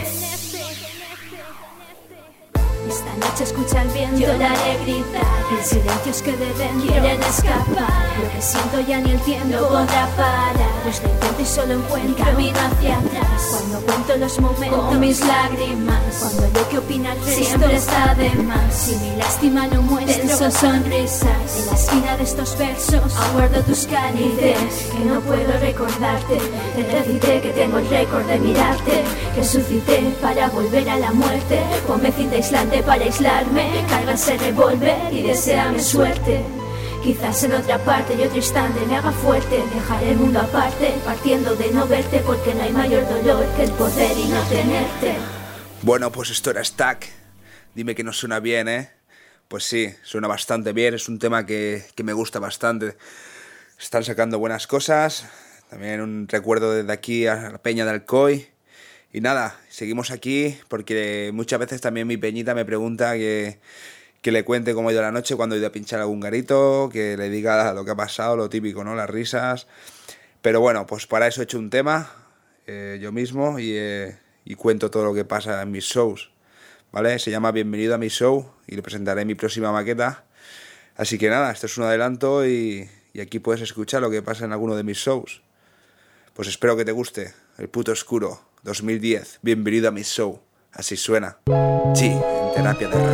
Esta noche escucha el viento, lloraré, gritar, en silencios que de dentro quieren escapar. Lo que siento ya ni el tiempo podrá parar, pues lo intento y solo encuentro camino hacia atrás. Cuando cuento los momentos con mis lágrimas, cuando lo que opina el resto siempre está de más. Si mi lástima no muestro sonrisas, en la esquina de estos versos aún guardo tus caricias que no puedo recordarte. Te recité que tengo el récord de mirarte. Resucité para volver a la muerte. Ponme cinta aislante para aislarme, carga ese revólver y deséame suerte. Quizás en otra parte y otro instante me haga fuerte. Dejaré el mundo aparte, partiendo de no verte, porque no hay mayor dolor que el poder y no tenerte. Bueno, pues esto era Stack. Dime que no suena bien, ¿eh? Pues sí, suena bastante bien. Es un tema que me gusta bastante. Están sacando buenas cosas. También un recuerdo desde aquí a la Peña de Alcoy. Y nada, seguimos aquí porque muchas veces también mi peñita me pregunta que le cuente cómo ha ido la noche cuando he ido a pinchar algún garito, que le diga lo que ha pasado, lo típico, ¿no? Las risas. Pero bueno, pues para eso he hecho un tema yo mismo y cuento todo lo que pasa en mis shows, ¿vale? Se llama Bienvenido a mi show y le presentaré mi próxima maqueta. Así que nada, esto es un adelanto y aquí puedes escuchar lo que pasa en alguno de mis shows. Pues espero que te guste. El Puto Oscuro, 2010, Bienvenido a mi show. Así suena. Sí, en terapia de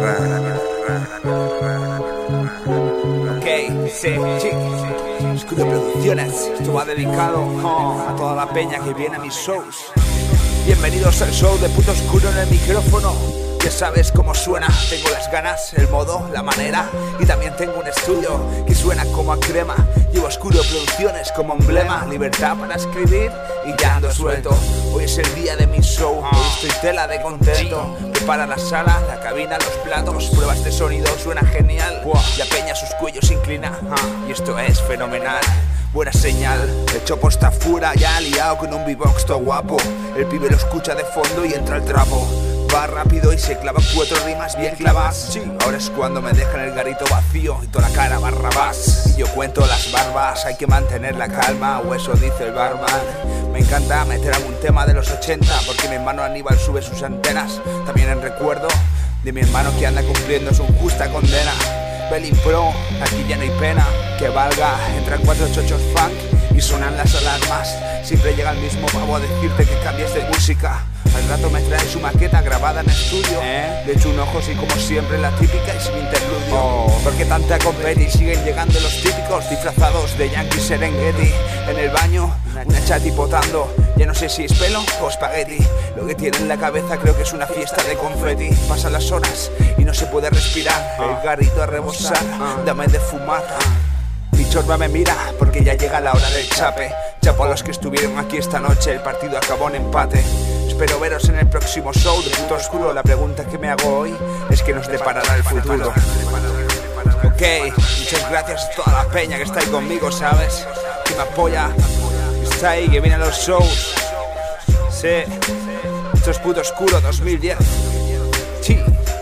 Ok, sí. Oscuro Producciones. Esto va dedicado a toda la peña que viene a mis shows. Bienvenidos al show de Puto Oscuro en el micrófono. Ya sabes cómo suena, tengo las ganas, el modo, la manera. Y también tengo un estudio que suena como a crema. Llevo Oscuro Producciones como emblema. Libertad para escribir y ya ando suelto. Hoy es el día de mi show, hoy estoy tela de contento. Prepara la sala, la cabina, los platos. Pruebas de sonido, suena genial. La peña sus cuellos inclina y esto es fenomenal. Buena señal, el chopo está fuera, ya liado con un beatbox todo guapo. El pibe lo escucha de fondo y entra el trapo. Va rápido y se clava 4 rimas bien clavas. Sí, ahora es cuando me dejan el garito vacío y toda la cara barrabás. Y yo cuento las barbas, hay que mantener la calma, o eso dice el barman. Me encanta meter algún tema de los 80, porque mi hermano Aníbal sube sus antenas. También en recuerdo de mi hermano que anda cumpliendo su injusta condena. Belly Pro, aquí ya no hay pena que valga. Entran 4 chochos funk y suenan las alarmas. Siempre llega el mismo pavo a decirte que cambies de música. Al rato me trae su maqueta grabada en estudio. Le echo un ojo y como siempre la típica y sin interludio. Porque tanta competi siguen llegando los típicos disfrazados de Yankee Serengeti. En el baño, una chati potando. Ya no sé si es pelo o espagueti. Lo que tiene en la cabeza creo que es una fiesta de confeti. Pasan las horas y no se puede respirar. El garito a rebosar, dame de fumar. Mi chorba me mira porque ya llega la hora del chape. Chapo a los que estuvieron aquí esta noche, el partido acabó en empate. Espero veros en el próximo show de Puto Oscuro. La pregunta que me hago hoy es que nos deparará el futuro. Ok, muchas gracias a toda la peña que está ahí conmigo, ¿sabes? Que me apoya, que está ahí, que viene a los shows. Sí, esto es Puto Oscuro 2010. Sí,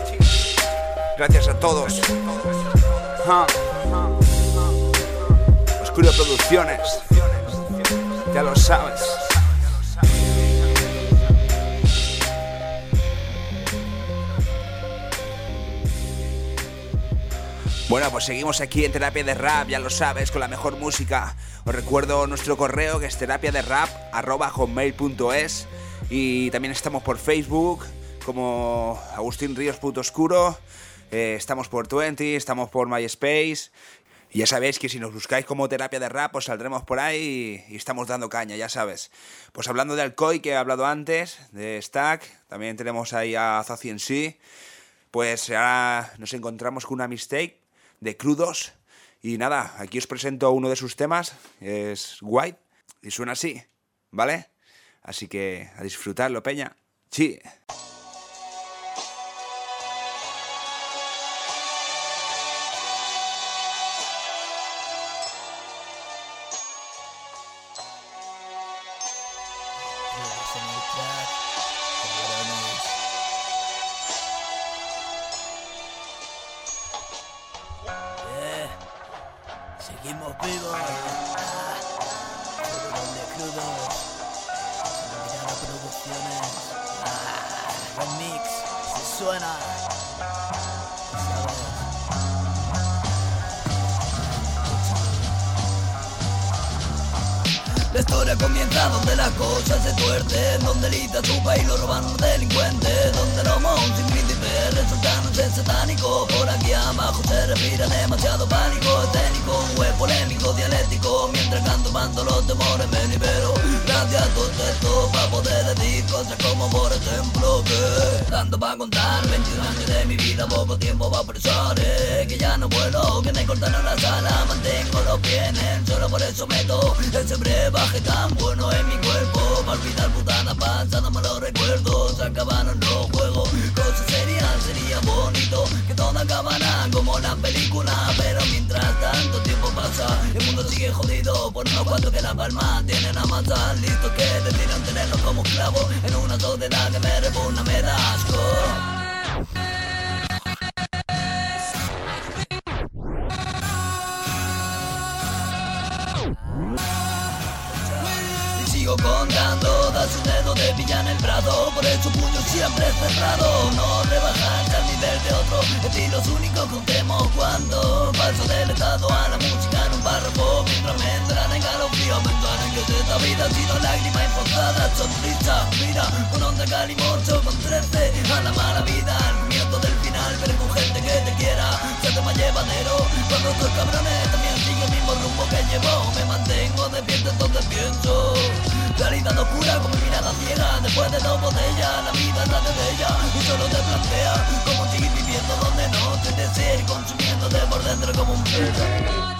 gracias a todos. Oscuro Producciones, ya lo sabes. Bueno, pues seguimos aquí en Terapia de Rap, ya lo sabes, con la mejor música. Os recuerdo nuestro correo que es terapiaderrap@hotmail.es. Y también estamos por Facebook como Agustín Ríos Puto Oscuro. Estamos por Twenty, estamos por MySpace. Y ya sabéis que si nos buscáis como Terapia de Rap, pues saldremos por ahí y estamos dando caña, ya sabes. Pues hablando de Alcoy, que he hablado antes, de Stack, también tenemos ahí a Zaci en sí. Pues ahora nos encontramos con una mixtape de Crudos. Y nada, aquí os presento uno de sus temas, es White, y suena así, ¿vale? Así que a disfrutarlo, peña. Sí. Seguimos vivos, de Crudos, Mirada Producciones, remix, se suena, ¿sabes? La historia comienza donde las cosas se tuercen, donde Lita chupa y lo roban los delincuentes, donde Romo, un sin príncipe, resulta no ser satánico. Por aquí abajo se respira demasiado pánico escénico, un web polémico, dialéctico. Mientras canto mando los temores me libero. Gracias a todo esto para poder decir cosas como por ejemplo que tanto para contar, 21 años de mi vida, poco tiempo va a presar, que ya no puedo, que me cortaron la sala, mantengo los pies en el suelo, por eso meto ese brebaje tan bueno en mi cuerpo. Para olvidar putanas pasadas, malos recuerdos, se acabaron los juegos, cosas serias, sería bonito que todo acabara como la película. Pero mientras tanto tiempo pasa, el mundo sigue jodido por unos cuantos que la palma tienen a matar, listos que deciden tenerlos como esclavos en una sociedad que me repugna, me da asco. Sigo contando, das un pillan el brazo, por eso puño siempre cerrado. No rebajarse al nivel de otro, estilos únicos contemos cuando paso del estado a la música en un párrafo. Mientras me entran en calofrío, pensar en que esta vida ha sido lágrima importada, sonrisa, mira, con onda calimocho, con 13, a la mala vida, al comienzo del final, pero con gente que te quiera, se te más llevadero. Cuando estos cabrones también siguen el mismo rumbo que llevo, me mantengo despierto, entonces pienso. Realidad oscura como mirada ciega, después de 2 botellas, la vida es la de bella, y solo te plantea cómo seguir viviendo donde no te desea, consumiéndote por dentro como un perro.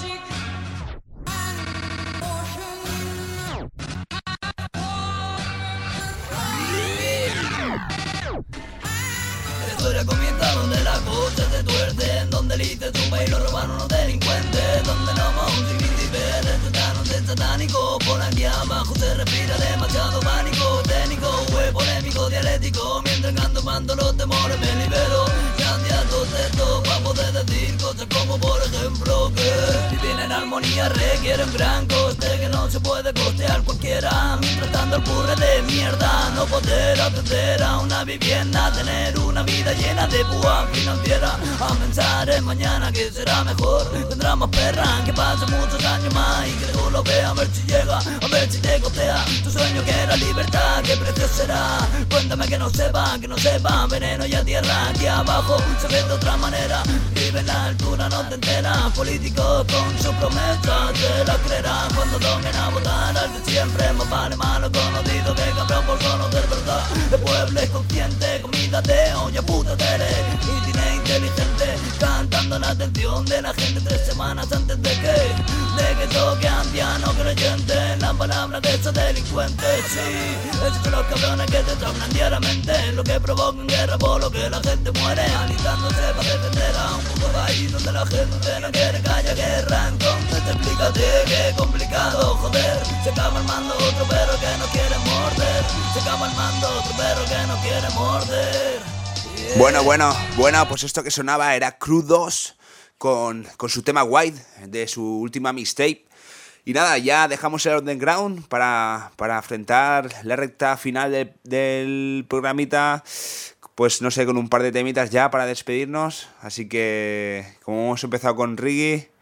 La historia comienza donde la cosa se tuerce, donde el ICE suma y lo roban unos delincuentes, donde no vamos un príncipe de satánico, por aquí abajo se respira demasiado pánico, técnico, fue polémico, dialéctico, mientras canto mando los temores me libero, cambia todo esto para poder decir cosas como por ejemplo que vivir en armonía requiere un gran coste que no se puede costear cualquiera, mientras tanto el curre de mierda, no poder acceder a una vivienda, tener una vida llena de púa financiera, a pensar en mañana que será mejor, tendrá más perra, que pase muchos años más y que tú lo veas, a ver si llega, a ver si te costea tu sueño que era libertad, qué precio será, cuéntame que no sepa, veneno y a tierra, aquí abajo se ve de otra manera, vive en la altura, no te enteras, políticos con sus promesas, te la creerán cuando tomen a votar al de siempre, más vale malo conocido que cabrón por conocer verdad, el pueblo es consciente, comida de olla, puta tele, y tiene inteligente, cantando en la atención de la gente 3 semanas antes de que toque anciano creyente en la palabra de esos delincuentes, sí, esos son los cabrones que te trauman diariamente, lo que provocan guerra por lo que la gente muere, alistándose para defender a un poco país donde la gente no quiere que haya guerra, entonces explícate que es complicado, joder, se acaba armando otro perro que no quiere morder, se acaba armando otro perro que no quiere morder. Yeah. Bueno, pues esto que sonaba era Crudos con su tema White de su última mixtape. Y nada, ya dejamos el underground para afrontar la recta final del programita, pues no sé, con un par de temitas ya para despedirnos. Así que, como hemos empezado con reggae,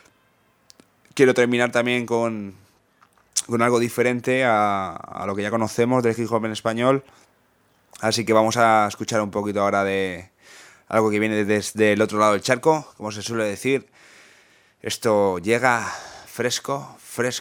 quiero terminar también con algo diferente a lo que ya conocemos del hip hop en español. Así que vamos a escuchar un poquito ahora de algo que viene desde el otro lado del charco, como se suele decir. Esto llega fresco.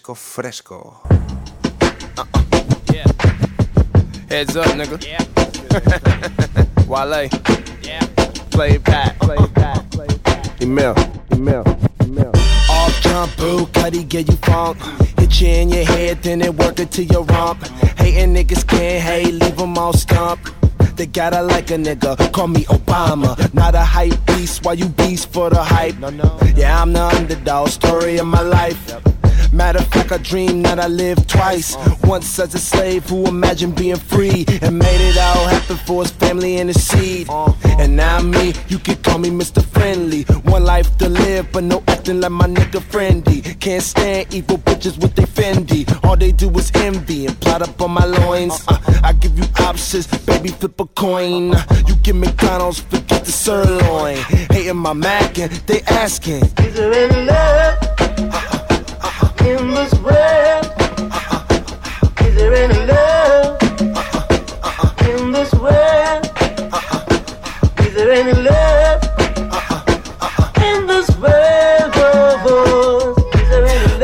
Yeah. Heads up, nigga. Yeah. Wale. Yeah. Play it back. Email. Off jump, boo, cutty, get you funk. Hit you in your head, then it work it to your rump. Hating niggas can't hate, leave them all stumped. They gotta like a nigga, call me Obama. Not a hype beast, why you beast for the hype? No. Yeah, I'm the underdog, story of my life. Matter of fact, I dreamed that I lived twice. Once as a slave who imagined being free and made it all happen for his family and his seed. And now me, you can call me Mr. Friendly. One life to live, but no acting like my nigga Friendly. Can't stand evil bitches with they Fendi. All they do is envy and plot up on my loins. I give you options, baby, flip a coin. You get McDonald's, forget the sirloin. Hating my Mac and they asking, is there any love in this world? Is there any love in this world? Is there any love in this world? Is there any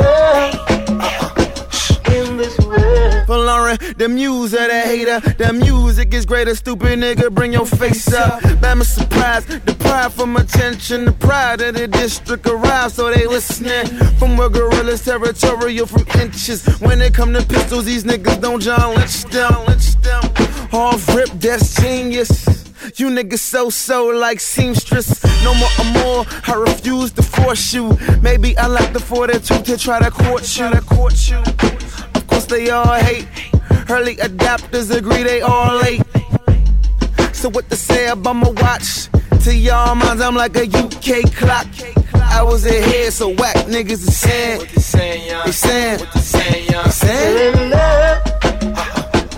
love in this world? For Lauren, the muse of the hater, the music is greater. Stupid nigga, bring your face up. I'm surprised, the pride from attention, the pride of the district arrived, so they listening. From where gorillas territorial from inches. When it come to pistols, these niggas don't John Lynch them. Off rip, that's genius. You niggas so like seamstress. No more amour, I refuse to force you. Maybe I like the 42 to try to court you. Of course they all hate. Early adapters agree they all late. So what to say about my watch? To y'all minds I'm like a UK clock. I was ahead, so whack niggas is saying. What they saying, young? They saying. What they saying, young? They saying.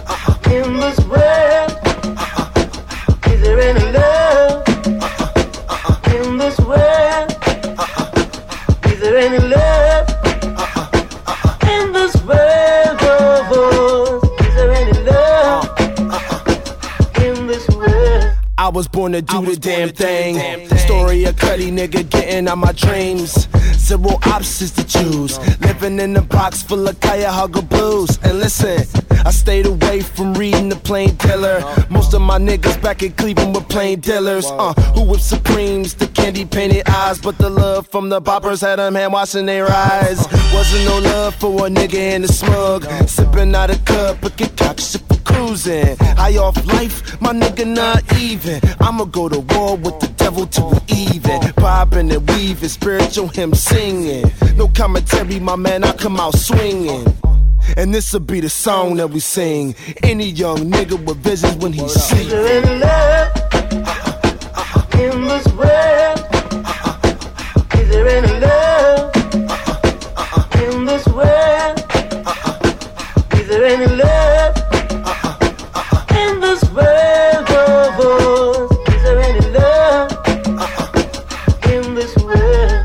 in this world? Is there any love in this world? Is there any love in this world of ours? Is there any love in this world? I was born to do the damn thing. Story of Cuddy, nigga, getting out my dreams. Zero options to choose. Living in a box full of Cuyahoga blues. And listen, I stayed away from reading the plain dealer. Most of my niggas back in Cleveland were plain dealers. Who whipped Supremes, the candy painted eyes. But the love from the boppers had them hand washing their eyes. Wasn't no love for a nigga in the smug. Sipping out a cup, but get cocked for cruising. High off life, my nigga not even. I'ma go to war with the devil till we even. Bobbing and weaving, spiritual hymn singing. No commentary, my man, I come out swinging. And this'll be the song that we sing. Any young nigga with visions when he sees. Is there any love in this world? Is there any love in this world? Is there any love in this world of ours? Is there any love in this world?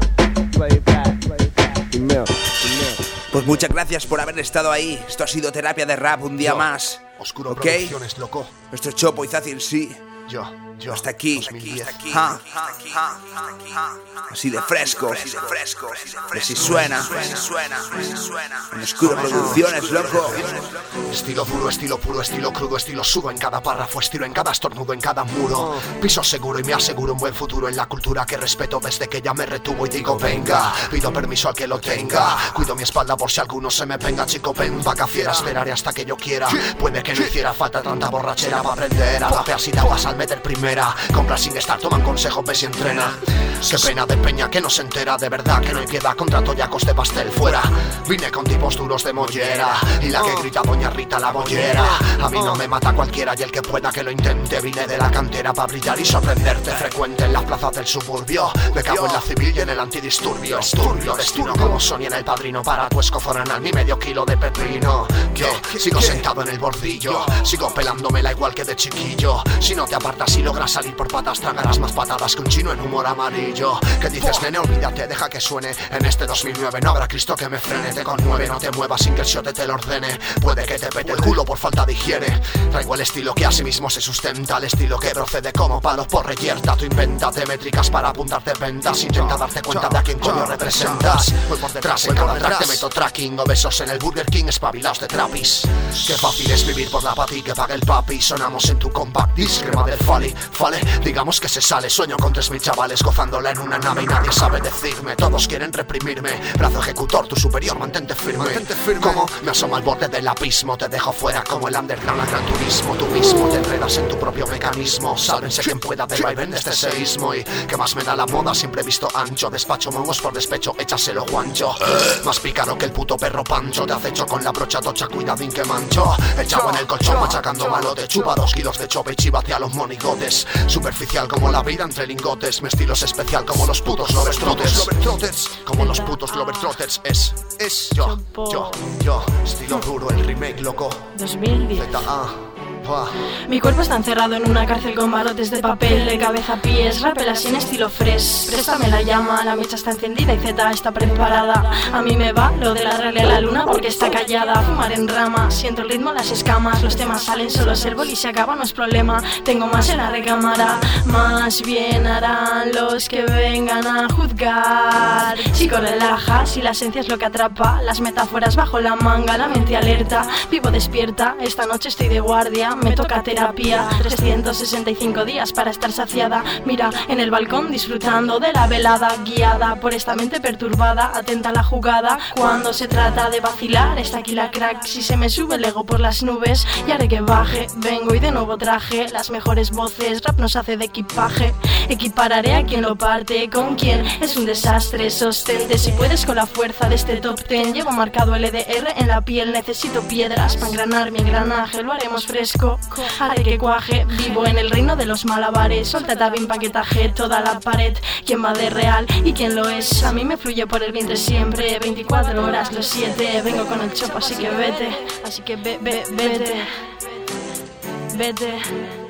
Pues muchas gracias por haber estado ahí. Esto ha sido Terapia de Rap un día más. Oscuro ¿Ok? Producciones, loco. Esto es Chopo y Zazi en sí. Yo. Hasta aquí. Así de fresco. Así suena. En Oscuro Producciones, loco. Estilo duro, estilo puro, estilo crudo, estilo sudo en cada párrafo, estilo en cada estornudo, en cada muro. Piso seguro y me aseguro un buen futuro en la cultura que respeto desde que ya me retuvo y digo venga. Pido permiso al que lo tenga. Cuido mi espalda por si alguno se me venga, chico, ven, vaca fiera, esperaré hasta que yo quiera. Puede que no hiciera falta tanta borrachera para aprender a rapear si te ahogas al meter primera. Compra sin estar, toman consejos, ves y entrena. Qué pena de peña que no se entera, de verdad que no hay piedad contra toyacos de pastel fuera. Vine con tipos duros de mollera y la que grita doña Rita la bollera. A mí no me mata cualquiera y el que pueda que lo intente. Vine de la cantera para brillar y sorprenderte. Frecuente en las plazas del suburbio. Me cago en la civil y en el antidisturbio. Esturbio, destino como Sony en El Padrino. Para tu escoforanal mi medio kilo de pepino. Yo sigo sentado en el bordillo. Sigo pelándomela igual que de chiquillo. Si no te apartas y logras salir por patas, tragarás más patadas que un chino en humor amarillo. ¿Qué dices, nene? Olvídate, deja que suene. En este 2009 no habrá Cristo que me frene. Te conmueve, no te muevas sin que el shot te lo ordene. Puede que te pete el culo por falta de higiene. Traigo el estilo que a sí mismo se sustenta. El estilo que procede como palos por reyerta. Tú invéntate métricas para apuntarte ventas. Intenta darte cuenta de a quién coño representas. Voy por detrás, en cada track te meto tracking. Obesos en el Burger King, espabilados de trapis. Qué fácil es vivir por la pati que pague el papi. Sonamos en tu compact disc, crema del Fali. Fale, digamos que se sale. Sueño con 3000 chavales gozándola en una nave y nadie sabe decirme. Todos quieren reprimirme. Brazo ejecutor, tu superior, mantente firme. Como me asoma al borde del abismo. Te dejo fuera como el underground a gran turismo. Tú mismo te enredas en tu propio mecanismo. Sálvense quien pueda del vaivén de este seísmo. Y que más me da la moda, siempre he visto ancho. Despacho mongos por despecho, échaselo guancho. Más pícaro que el puto perro Pancho. Te acecho con la brocha tocha, cuidadín que mancho. El chavo en el colchón machacando malote. Chupa 2 kilos de chope y chivate a los monigotes. Superficial como la vida entre lingotes. Mi estilo es especial como los putos Globetrotters. Como los putos Globetrotters. Es yo. Estilo duro, el remake, loco. 2010. ZA. Mi cuerpo está encerrado en una cárcel con barrotes de papel de cabeza a pies. Rapel así en estilo fresh. Préstame la llama, la mecha está encendida y Z está preparada. A mí me va lo de ladrarle a la luna porque está callada. Fumar en rama, siento el ritmo, las escamas. Los temas salen, solo es el bol y se acaba, no es problema. Tengo más en la recámara. Más bien harán los que vengan a juzgar. Chico, relaja, si la esencia es lo que atrapa. Las metáforas bajo la manga, la mente alerta. Vivo despierta, esta noche estoy de guardia. Me toca terapia, 365 días para estar saciada. Mira, en el balcón disfrutando de la velada. Guiada por esta mente perturbada, atenta a la jugada. Cuando se trata de vacilar, está aquí la crack. Si se me sube el ego por las nubes, y haré que baje. Vengo y de nuevo traje las mejores voces. Rap nos hace de equipaje. Equipararé a quien lo parte con quien es un desastre. Sostente si puedes con la fuerza de este top 10. Llevo marcado LDR en la piel. Necesito piedras para engranar mi engranaje. Lo haremos fresco, haré que cuaje. Vivo en el reino de los malabares. Suelta tabín paquetaje toda la pared. ¿Quién va de real y quién lo es? A mí me fluye por el vientre siempre. 24 horas los 7. Vengo con el chopo, así que vete. Así que vete. vete.